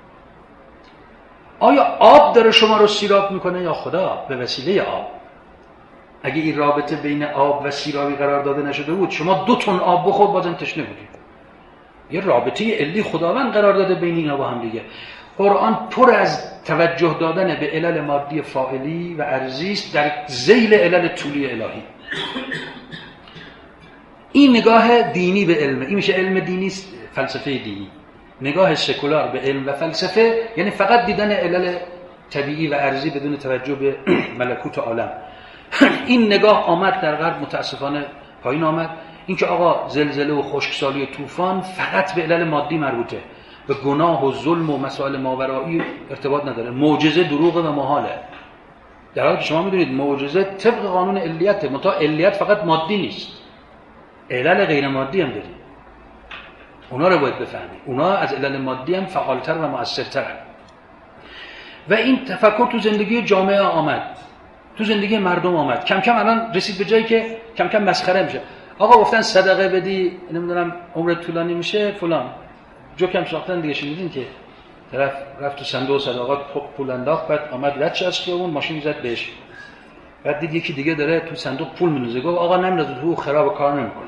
آیا آب داره شما رو سیراب میکنه یا خدا به وسیله آب؟ اگه این رابطه بین آب و سیرابی قرار داده نشده بود شما 2 تن آب بخور بازم تشنه بودید. یه رابطه علی خداوند قرار داده بین اینا با هم دیگه. قرآن پر از توجه دادن به علل مادی فاعلی و ارضی است در ذیل علل طولی الهی. این نگاه دینی به علم، این میشه علم دینی، فلسفه دینی. نگاه سکولار به علم و فلسفه یعنی فقط دیدن علل طبیعی و ارضی بدون توجه به ملکوت عالم. این نگاه آمد در غرب متاسفانه پایین آمد. این که آقا زلزله و خشکسالی و طوفان فقط به علل مادی مربوطه، به گناه و ظلم و مسائل ماورایی ارتباط نداره. معجزه دروغ و محاله، در حالی که شما میدونید معجزه طبق قانون علیته، منتها علیت فقط مادی نیست، علل غیر مادی هم دارید. اونا رو باید بفهمید. اونا از علل مادی هم فعالتر و مؤثرترن. و این تفکر تو زندگی جامعه آمد، تو زندگی مردم آمد. کم کم الان رسید به جایی که کم کم مسخره میشه. آقا گفتن صدقه بدی نمیدونم عمرت طولانی میشه فلان، جوکم ساختن دیگه. شنیدین که طرف رفت تو صندوق صدقات پول انداخت، بعد آمد رد شد از خیابون، ماشین زد بهش، بعد دید یکی دیگه داره تو صندوق پول میندازه، گفت آقا نمینداز تو، خراب کار نمیکنه.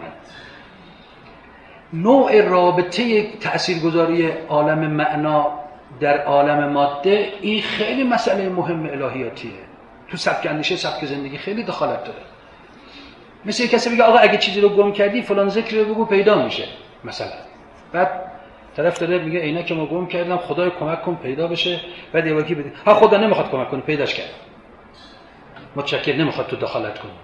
نوع رابطه تاثیرگذاری عالم معنا در عالم ماده این خیلی مسئله مهم الهیاتیه. تو سبک اندیشه، سبک زندگی خیلی دخالت داره. مثل کسی بگه آقا اگه چیزی رو گم کردی فلان ذکر رو بگو پیدا میشه مثلا، بعد طرف داره میگه عینک ما گم کردم خدای کمک کن پیدا بشه، بعد یه وکی بده ها خدا نمیخواد کمک کنه پیداش کرد، متشکر، نمیخواد تو دخالت کنی.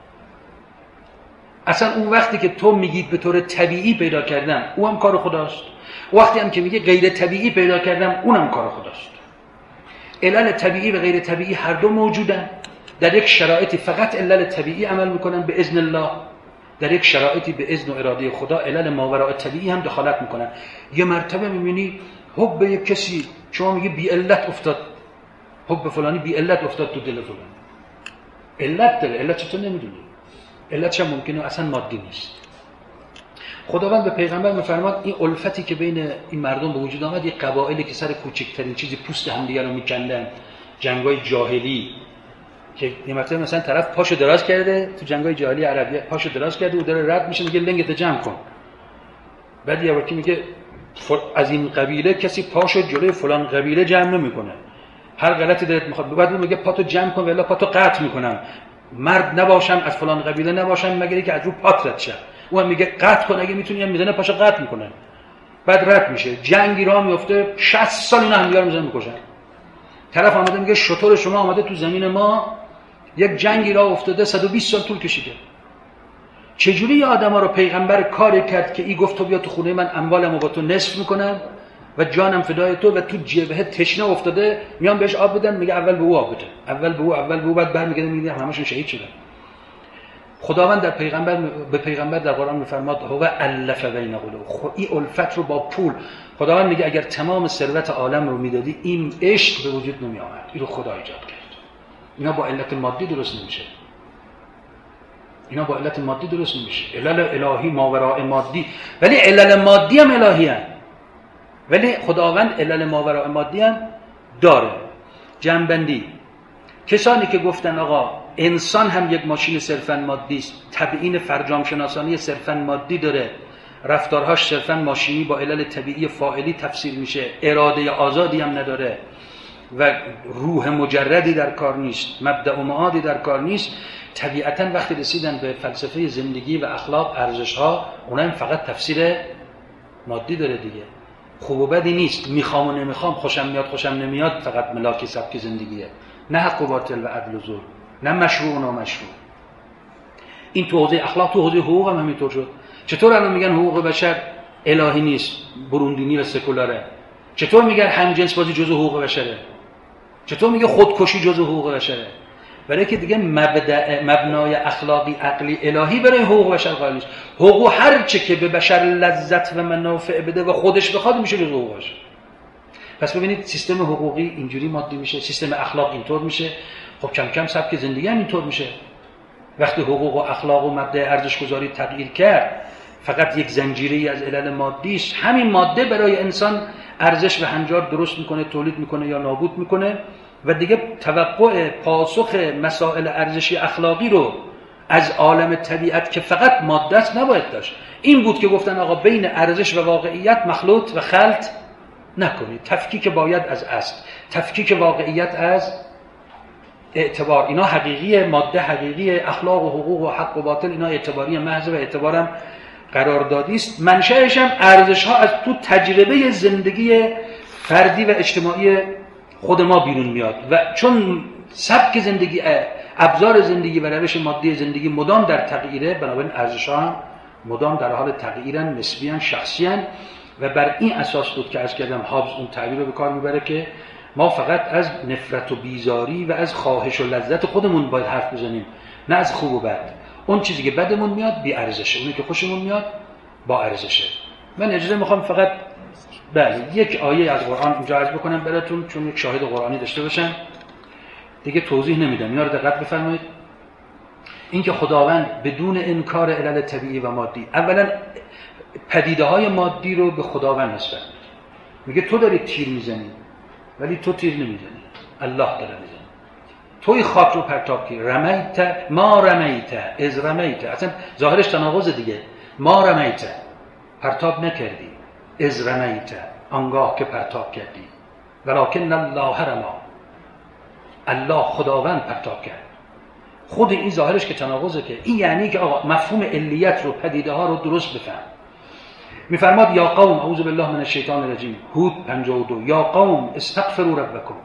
اصلا اون وقتی که تو میگید به طور طبیعی پیدا کردم اون هم کار خداست، وقتی هم که میگه غیر طبیعی پیدا کردم اونم کار خداست. علل طبیعی و غیر طبیعی هر دو موجودن. در یک شرایطی فقط علل طبیعی عمل میکنن به اذن الله، در یک شرایطی به اذن و اراده خدا علل ماوراء طبیعی هم دخالت میکنن. یه مرتبه میبینی حب یک کسی، شما میگه بی علت افتاد، حب فلانی بی علت افتاد تو دل فلان، علت داره. علت چطور نمیدونی؟ علتش هم ممکنه اصلا مادی نیست. خداوند به پیغمبر میفرماد این الفتی که بین این مردم به وجود آمد، یک قبایلی که سر کوچکترین چیزی پوست همدیگه رو میکندن، جنگای جاهلی که مثلا طرف پاشو دراز کرده تو جنگای جاهلی عربی، پاشو دراز کرده و داره رد میشه، میگه لنگت جمع کن. بعد یه وقتی میگه از این قبیله کسی پاشو جلوی فلان قبیله جمع نمیکنه، هر غلطی دلت میخواد. بعد اون میگه پاتو جمع کن والا پاتو قطع میکنم، مرد نباشم از فلان قبیله نباشم مگر اینکه از رو پات رد شم. اون میگه قطع کن، اگه میتونی میزنه پاشو قطع میکنه. بعد رد میشه، جنگی راه میفته، 60 سال اینا همدیگه رو میزنن میکشن. طرف آمده میگه شطور شما آمده تو زمین ما، یک جنگی راه افتاده 120 سال طول کشیده. چجوری یه آدما رو پیغمبر کاری کرد که ای گفت تو بیا تو خونه من اموالمو با تو نصف میکنم و جانم فدای تو، و تو جبهه تشنه افتاده میان بهش آب بدن، میگه اول به او آب بده، اول به او، بعد برمیگرده میگه همشون شهید شدن. خداوند به پیغمبر در قرآن میفرماد هو الف بین قلوب، این الفت رو با پول، خداوند میگه اگر تمام ثروت عالم رو میدادی این عشق به وجود نمی آمد. این رو خدا ایجاد کرد. اینا با علت مادی درست نمیشه. اینا با علت مادی درست نمیشه. علل الهی ماوراء مادی، ولی علل مادی هم الهی هم. ولی خداوند علل ماوراء مادی هم داره. جنبندی، کسانی که گفتن آقا انسان هم یک ماشین صرفاً مادی است، تبیین فرجام شناسانی صرفاً مادی داره، رفتارهاش صرفاً ماشینی با علل طبیعی فاعلی تفسیر میشه، اراده آزادی هم نداره و روح مجردی در کار نیست، مبدأ و معادی در کار نیست، طبیعتاً وقتی رسیدن به فلسفه زندگی و اخلاق ارزش‌ها، اونها فقط تفسیر مادی داره دیگه. خوب و بدی نیست، میخوام و نمیخوام، خوشم میاد خوشم نمیاد، فقط ملاک سبک زندگیه، نه حق و باطل و عدل و ظلم، نه مشروع و نامشروع. این تو حوزه اخلاق، تو حوزه حقوق هم همینطور شد. چطور الان میگن حقوق بشر الهی نیست، بروندینی و سکولاره؟ چطور میگن همجنس بازی جزء حقوق بشره؟ چطور میگه خودکشی جزء حقوق بشره؟ برای که دیگه مبنای اخلاقی عقلی الهی برای حقوق بشر قائل نیست. حقوق هر چه که به بشر لذت و منافع بده و خودش بخواد میشه جزء حقوق بشر. پس ببینید سیستم حقوقی اینجوری مادی میشه، سیستم اخلاق اینطور میشه، خب کم کم سبک زندگی هم اینطور میشه. وقتی حقوق و اخلاق و مبدأ ارزش گذاری تغییر کرد، فقط یک زنجیره‌ای از علل مادی است. همین ماده برای انسان ارزش و هنجار درست میکنه، تولید میکنه یا نابود میکنه و دیگه توقع پاسخ مسائل ارزشی اخلاقی رو از عالم طبیعت که فقط ماده است نباید داشت. این بود که گفتن آقا بین ارزش و واقعیت مخلوط و خلط نکنید. تفکیک باید از اصل، تفکیک واقعیت از اعتبار. اینا حقیقیه، ماده حقیقیه، اخلاق و حقوق و حق و باطل اینا اعتباری محض و اعتبارم قراردادی است. منشأش هم ارزش ها از تو تجربه زندگی فردی و اجتماعی خود ما بیرون میاد و چون سبک زندگی، ابزار زندگی و روش مادی زندگی مدام در تغییره، بنابراین ارزش ها هم مدام در حال تغییرن، نسبیان، شخصیان و بر این اساس بود که از کردم هابز اون تعبیر رو به کار میبره که ما فقط از نفرت و بیزاری و از خواهش و لذت خودمون باید حرف بزنیم، نه از خوب و بد. اون چیزی که بدمون میاد بی ارزشه، اونی که خوشمون میاد با ارزشه. من اجازه میخوام فقط یک آیه از قرآن اینجا عرض بکنم براتون، چون یک شاهد قرآنی داشته باشم، دیگه توضیح نمیدم، اینا رو دقت بفرمایید. این که خداوند بدون انکار علل طبیعی و مادی، اولا پدیده های مادی رو به خداوند نسبت میگه تو داری تیر میزنی ولی تو تیر نمیزنی، الله داره میزنه. توی خاک رو پرتاب کردی، رمیت ما رمیت از رمیت، اصلا ظاهرش تناقض دیگه. ما رمیت پرتاب نکردی، از رمیت آنگاه که پرتاب کردی، ولکن الله رما، الله خداوند پرتاب کرد. خود این ظاهرش که تناقضه که این یعنی که آقا مفهوم علیت رو، پدیده ها رو درست بفهم. میفرماد یا قوم اعوذ بالله من الشیطان الرجیم، هود 52، یا قوم استغفروا ربکم،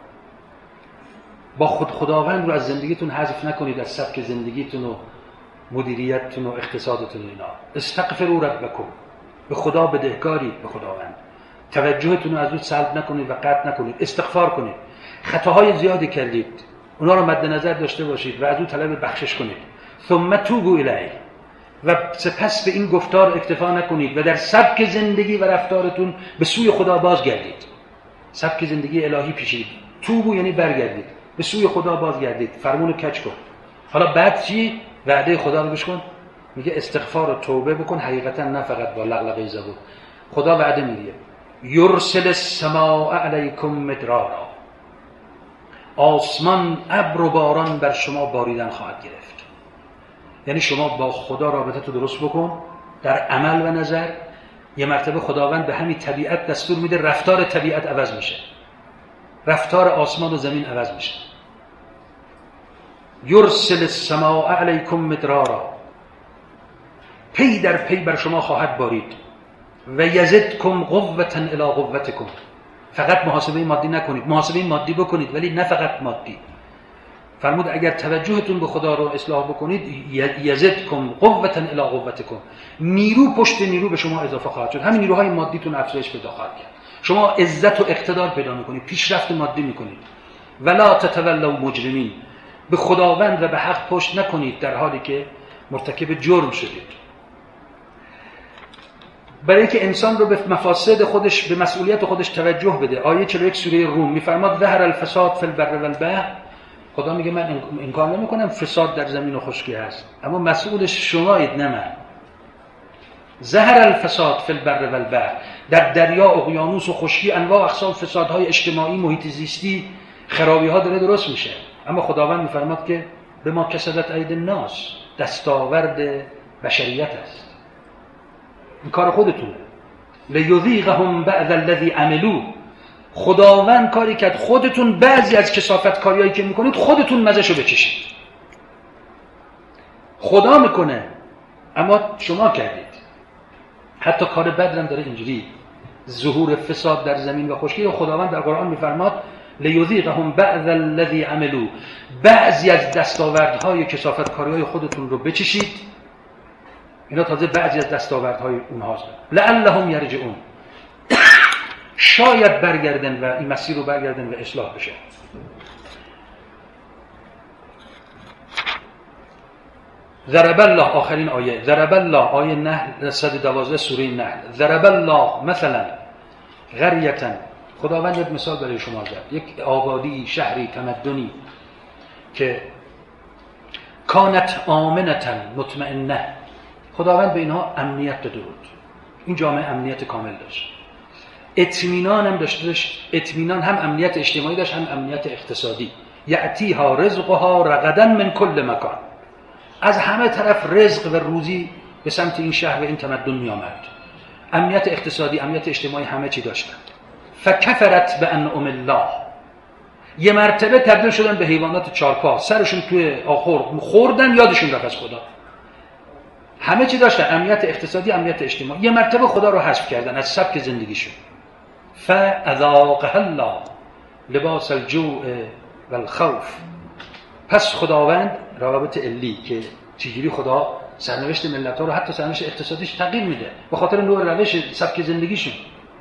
با خداوند رو از زندگیتون حذف نکنید، از سبک زندگیتون و مدیریتتون و اقتصادتون اینا. استغفروا ربکم، به خدا بدهکارید، به خداوند توجهتون رو از اون سلب نکنید و قطع نکنید، استغفار کنید. خطاهای زیادی کردید، اونا رو مد نظر داشته باشید و از اون طلب بخشش کنید. ثم توبوا الیه، و سپس به این گفتار اکتفا نکنید و در سبک زندگی و رفتارتون به سوی خدا بازگردید. سبک زندگی الهی پیشید. توبو یعنی برگردید، به سوی خدا بازگردید، فرمون کج کن. حالا بعد چی؟ وعده خدا رو بشکن، میگه استغفار و توبه بکن، حقیقتا نه فقط با لغلقه زبون. خدا وعده میگه یرسل السماء علیکم مدرارا، آسمان ابر و باران بر شما باریدن خواهد گرفت. یعنی شما با خدا رابطه تو درست بکن در عمل و نظر. یه مرتبه خداوند به همین طبیعت دستور میده رفتار طبیعت عوض میشه، رفتار آسمان و زمین عوض میشه. یرسل السماء علیکم مدرارا، پی در پی بر شما خواهد بارید. و یزدکم قوة الی قوتکم، فقط محاسبه مادی نکنید، محاسبه مادی بکنید ولی نه فقط مادی. فرمود اگر توجهتون به خدا رو اصلاح بکنید یزدکم قوة الی قوتکم، نیرو پشت نیرو به شما اضافه خواهد شد. همین نیروهای مادیتون افزایش پیدا خواهد کرد. شما عزت و اقتدار پیدا میکنید، پیشرفت مادی میکنید. ولا تتولوا مجرمین، به خداوند و به حق پشت نکنید در حالی که مرتکب جرم شدید. برای اینکه انسان رو به مفاسد خودش، به مسئولیت خودش توجه بده. آیه 41 سوره روم میفرماد ظهر الفساد فی البر والبحر، خدا میگه من انکار نمیکنم فساد در زمین و خشکی هست، اما مسئولش شمایید نه من. ظهر الفساد فی البر والبحر، در دریا، اقیانوس و خشکی انواع اقسام فسادهای اجتماعی، محیط زیستی، خرابی ها داره درست میشه. اما خداوند میفرماد که به ما کسبت اید الناس، دستاورد بشریت است، این کار خودتونه. لیذیقهم بعض الذی عملوا، خداوند کاری کرد خودتون بعضی از کثافت کاریایی که میکنید خودتون مزهشو بچشید. خدا میکنه اما شما کردید. حتی کار بدرم داره اینجوری، ظهور فساد در زمین و خشکی رو خداوند در قرآن میفرماد لیذیقهم بعض الذی عملوا، بعضی از دستاوردهای کثافت کاریای خودتون رو بچشید. اینا تازه بعضی از دستاوردهای اونهاست. لعلهم یرجعون، شاید برگردن و این مسیر رو برگردن و اصلاح بشه. ضرب الله، آخرین آیه، ضرب الله، آیه نحل 112 سوره نحل. ضرب الله مثلا قریة، خداوند یک مثال برای شما زد، یک آبادی، شهری، تمدنی که کانت آمنة مطمئنه، خداوند به اینها امنیت داده بود. این جامعه امنیت کامل داشت، اطمینان هم داشت. اطمینان هم امنیت اجتماعی داشت هم امنیت اقتصادی. یأتیها رزقها رغدا من کل مکان، از همه طرف رزق و روزی به سمت این شهر و این تمدن می آمد. امنیت اقتصادی، امنیت اجتماعی، همه چی داشتند. فکفرت بانعم الله، یه مرتبه تبدیل شدن به حیوانات چارپا، سرشون توی آخر خوردن، یادشون رفت از خدا. همه چی داشتن، امنیت اقتصادی، امنیت اجتماعی. یه مرتبه خدا رو حذف کردن از سبک زندگیشون. فاذاقها الله لباس الجوع والخوف، پس خداوند روابط علی که چجوری خدا سرنوشت ملت‌ها رو حتی سرنوشت اقتصادیش تغییر میده به خاطر نوع روش سبک زندگیشون.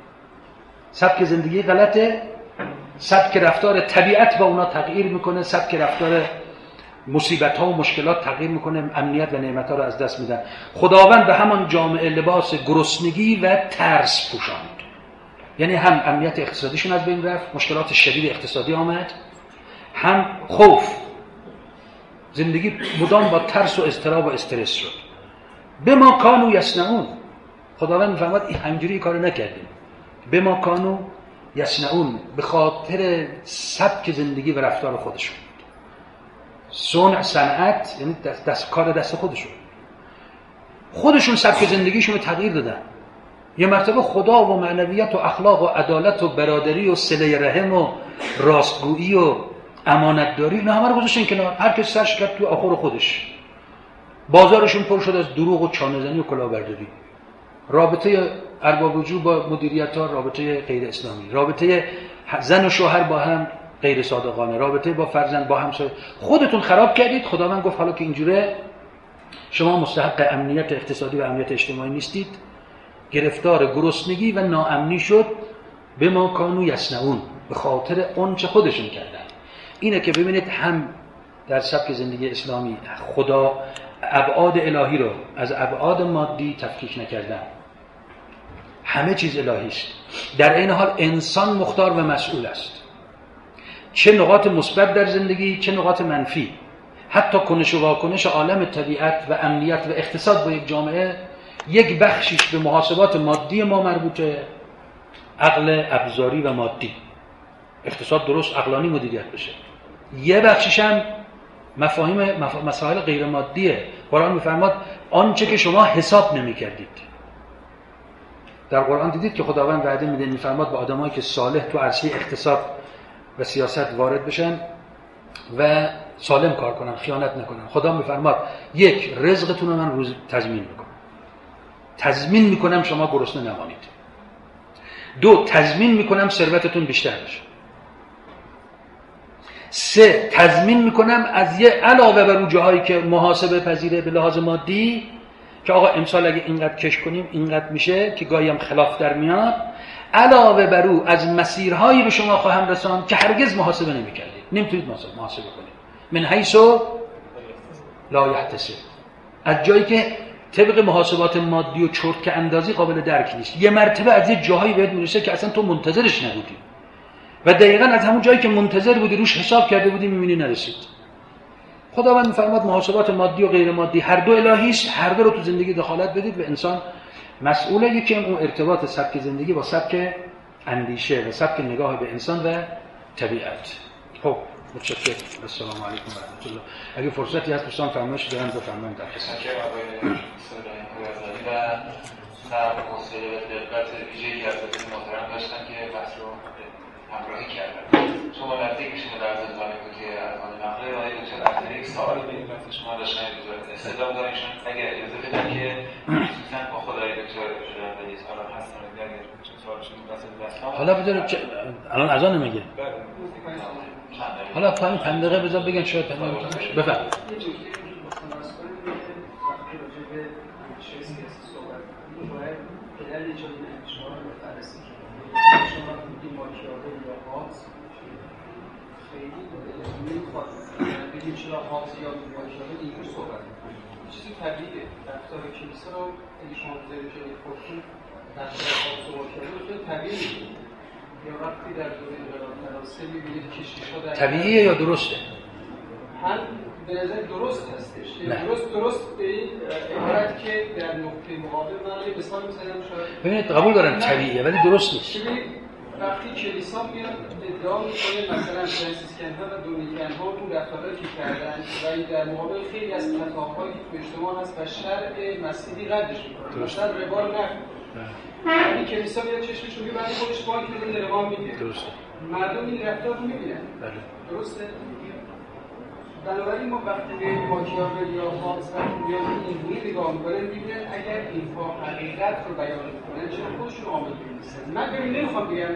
سبک زندگی غلطه، سبک رفتار طبیعت با اونا تغییر میکنه، سبک رفتار مصیبت ها و مشکلات تغییر میکنه، امنیت و نعمت ها رو از دست میدن. خداوند به همان جامعه لباس گرسنگی و ترس پوشاند، یعنی هم امنیت اقتصادیشون از بین رفت، مشکلات شدید اقتصادی آمد، هم خوف، زندگی مدام با ترس و اضطراب و استرس شد. به ما کانوا یصنعون، خداوند میفرماد همینجوری کارو نکردیم. به ما کانوا یصنعون، به خاطر سبک زندگی و رفتار خودشون. صنع، صنعت یعنی کار دست خودشون سبک زندگیشون رو تغییر دادن. یه مرتبه خدا و معنویت و اخلاق و عدالت و برادری و صله رحم و راستگویی و امانتداری، نه همه رو گذاشتن کنار، هر کس سرش کرد تو آخر خودش. بازارشون پر شد از دروغ و چانه‌زنی و کلاهبرداری. رابطه ارباب وجوه با مدیریت‌ها رابطه غیر اسلامی، رابطه زن و شوهر با هم غیر صادقانه، رابطه با فرزند با همسایه. خودتون خراب کردید. خداوند گفت حالا که اینجوره شما مستحق امنیت اقتصادی و امنیت اجتماعی نیستید. گرفتار گرسنگی و ناامنی شد. به ما کانوا یصنعون، به خاطر اون چه خودشون کردن. اینه که ببینید هم در سبک زندگی اسلامی خدا ابعاد الهی رو از ابعاد مادی تفکیک نکردن. همه چیز الهی است. در این حال انسان مختار و مسئول است، چه نقاط مثبت در زندگی چه نقاط منفی. حتی کنش و واکنش عالم طبیعت و امنیت و اقتصاد با یک جامعه یک بخشیش به محاسبات مادی ما مربوطه، عقل ابزاری و مادی، اقتصاد درست عقلانی مدیریت بشه. یه بخشیش هم مسائل غیر مادیه. قرآن میفرماد آنچه که شما حساب نمی‌کردید. در قرآن دیدید که خداوند وعده میده، میفرماد به آدمایی که صالح تو عرصه اقتصاد و سیاست وارد بشن و سالم کار کنن، خیانت نکنن. خدا میفرماد یک، رزقتون رو من روز تضمین میکنم، تضمین میکنم شما گرسنه نمانید. دو، تضمین میکنم ثروتتون بیشتر بشه. سه، تضمین میکنم از یه علاوه بر اون جاهایی که محاسبه پذیره به لحاظ مادی که آقا امسال اگه اینقدر کش کنیم اینقدر میشه که گاهی هم خلاف در میاد، علاوه بر او از مسیرهایی به شما خواهم رساند که هرگز محاسبه نمیکردید، نمیتونید محاسبه کنید. من حیث لا یحتسب، از جایی که طبق محاسبات مادی و چرت که اندازی قابل درک نیست، یه مرتبه از یه جاهایی بهت میرسه که اصلا تو منتظرش نبودی و دقیقاً از همون جایی که منتظر بودی روش حساب کرده بودی میبینی نرسید. خداوند میفرماد محاسبات مادی و غیر مادی هر دو الهی است، هر دو رو تو زندگی دخالت بدید و انسان مسئوله. یکی اون ارتباط سبک زندگی با سبک اندیشه و سبک نگاه به انسان و طبیعت. خب متشکرم. السلام علیکم و رحمت الله. اگه فرصتی هست دوستان فرمایش دارن بفرمایید. در متشکرم آقای سلیمانی و صاحب حوصله و دقت ویژه‌ای از محترم داشتن که بحث رو همراهی کردن. شما نزدیک میشین در زمان که از آن نقله آقای دکتر از یک سوال به این بحث شما داشتن استعداد دارنشون اگر اجازه بدن که خصوصا با خدای دکتر رضایی سوال هستن اگر سوالشون دست حالا بذارید الان اذان میگه. حالا پایین 5 دقیقه بذار بگن شاید تمام بشه. بفرمایید. بگیم چرا حافظ یا ماکیاولی اینجور صحبت می‌کنه. چیزی طبیعیه. رفتار کلیسا رو اگه شما بذارید که خودتون رفتار حافظ و ماکیاولی رو طبیعیه. یا وقتی در دوره انقلاب فرانسه می‌بینید که شیشه‌ها در طبیعیه یا درسته؟ هم به نظر درست هستش. درست به این عبارت که در نقطه مقابل من مثال می‌زنم شاید ببینید قبول دارن طبیعیه ولی درست نیست. وقتی کلیسا میاد ادعا میکنه مثلا فرانسیسکن‌ها و دومینیکن‌ها اون رفتاری که کردن و این در مقابل خیلی از خطاهایی که تو اجتماع هست و شرع مسیحی ردش میکنه. مثلا ربا رو نکنه. این کلیسا میاد چشمشو میبره خودش بانک میده ربا میده. درسته. مردم این رفتار رو میبینن. بله. درسته؟ بنابراین ما وقتی به ماکیاولی یا هابز و اینجوری نگاه میکنن میبینن اگر اینها حقیقت رو بیان میکنن چرا خودشون عامل نیستن. من ببین نمیخوام بگم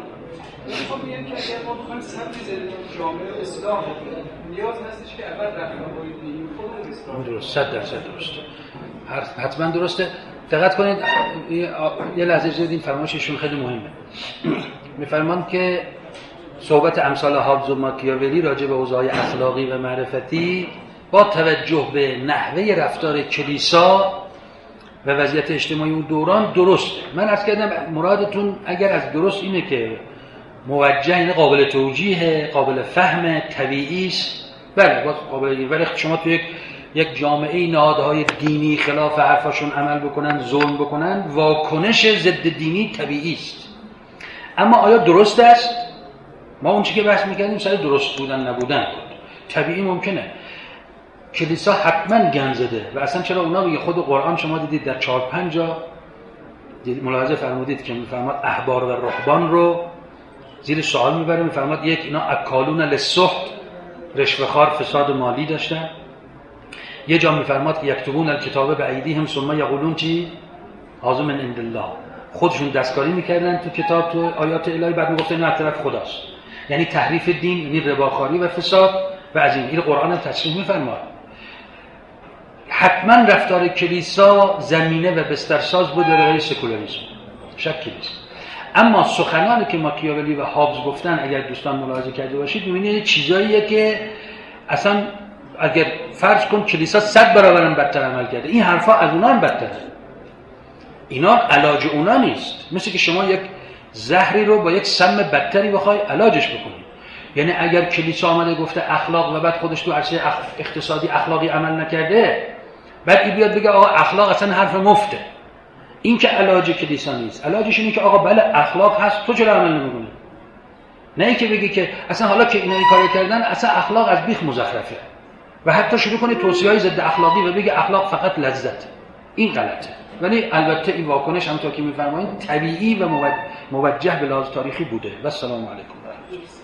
که اگر ما بخوایم سبک زندگی جامعه رو اصلاح کنیم نیاز هستش که اول رفتارهای دینی خودمون اصلاح کنیم. درست 100% درسته. حتما درسته. دقت کنید یه لحظه اجازه بدین فرمایششون خیلی مهمه. میفرمان که صحبت امثال هابز و ماکیاولی راجع به اوضاع اخلاقی و معرفتی با توجه به نحوه رفتار کلیسا و وضعیت اجتماعی اون دوران درسته. من عرض کردم مرادتون اگر از درست اینه که موجه، اینه قابل توجیه، قابل فهم، طبیعی است، بله باز قابل، ولی شما تو یک جامعه نهادهای دینی خلاف حرفاشون عمل بکنن، ظلم بکنن، واکنش ضد دینی طبیعی است. اما آیا درست است؟ ما اون چی که بحث می‌کردیم سر درست بودن نبودن بود. طبیعی ممکنه. کلیسا حتما گند زده و اصلا چرا اونا بگه خود قرآن شما دیدید در 4-5 جا ملاحظه فرمودید که میفرماد احبار و رهبان رو زیر سوال میبره، میفرماد یک اینا اکالون للسحت، رشوه‌خوار، فساد مالی داشتن. یه جا میفرماد که یکتبون الکتاب بایدیهم ثم یقولون چی؟ هذا من عند الله، خودشون دستکاری میکردن تو کتاب، تو آیات الهی، بعد میگفتن نه طرف خداست. یعنی تحریف دین، یعنی رباخواری و فساد و از این قرآن هم تصریح میفرماد. حتما رفتار کلیسا زمینه و بسترساز بود برای سکولاریسم، شکی نیست. اما سخنانی که ماکیاولی و هابز گفتن اگر دوستان ملاحظه کرده باشید می‌بینید چیزاییه که اصلا اگر فرض کن کلیسا 100 برابر بدتر عمل کرده، این حرفا از اونها هم بدتره. اینا علاج اونا نیست. مثل که شما یک زهری رو با یک سم بدتری بخوای علاجش بکنی. یعنی اگر کلیسا آمده گفته اخلاق و بعد خودش تو عرصه اقتصادی اخلاقی عمل نکرده، بعد این بیاد بگه آقا اخلاق اصلا حرف مفته، این که علاج کلیسا نیست. علاجش اینه که آقا بله اخلاق هست، تو چرا عمل نمی‌کنی؟ نه اینکه بگی که اصلا حالا که اینا این کارو کردن اصلا اخلاق از بیخ مزخرفه و حتی شروع کنی توصیه‌های ضد اخلاقی و بگی اخلاق فقط لذت. این غلطه. ولی البته این واکنش همونطور که می‌فرمایید طبیعی و موجه به لحاظ تاریخی بوده. و السلام علیکم.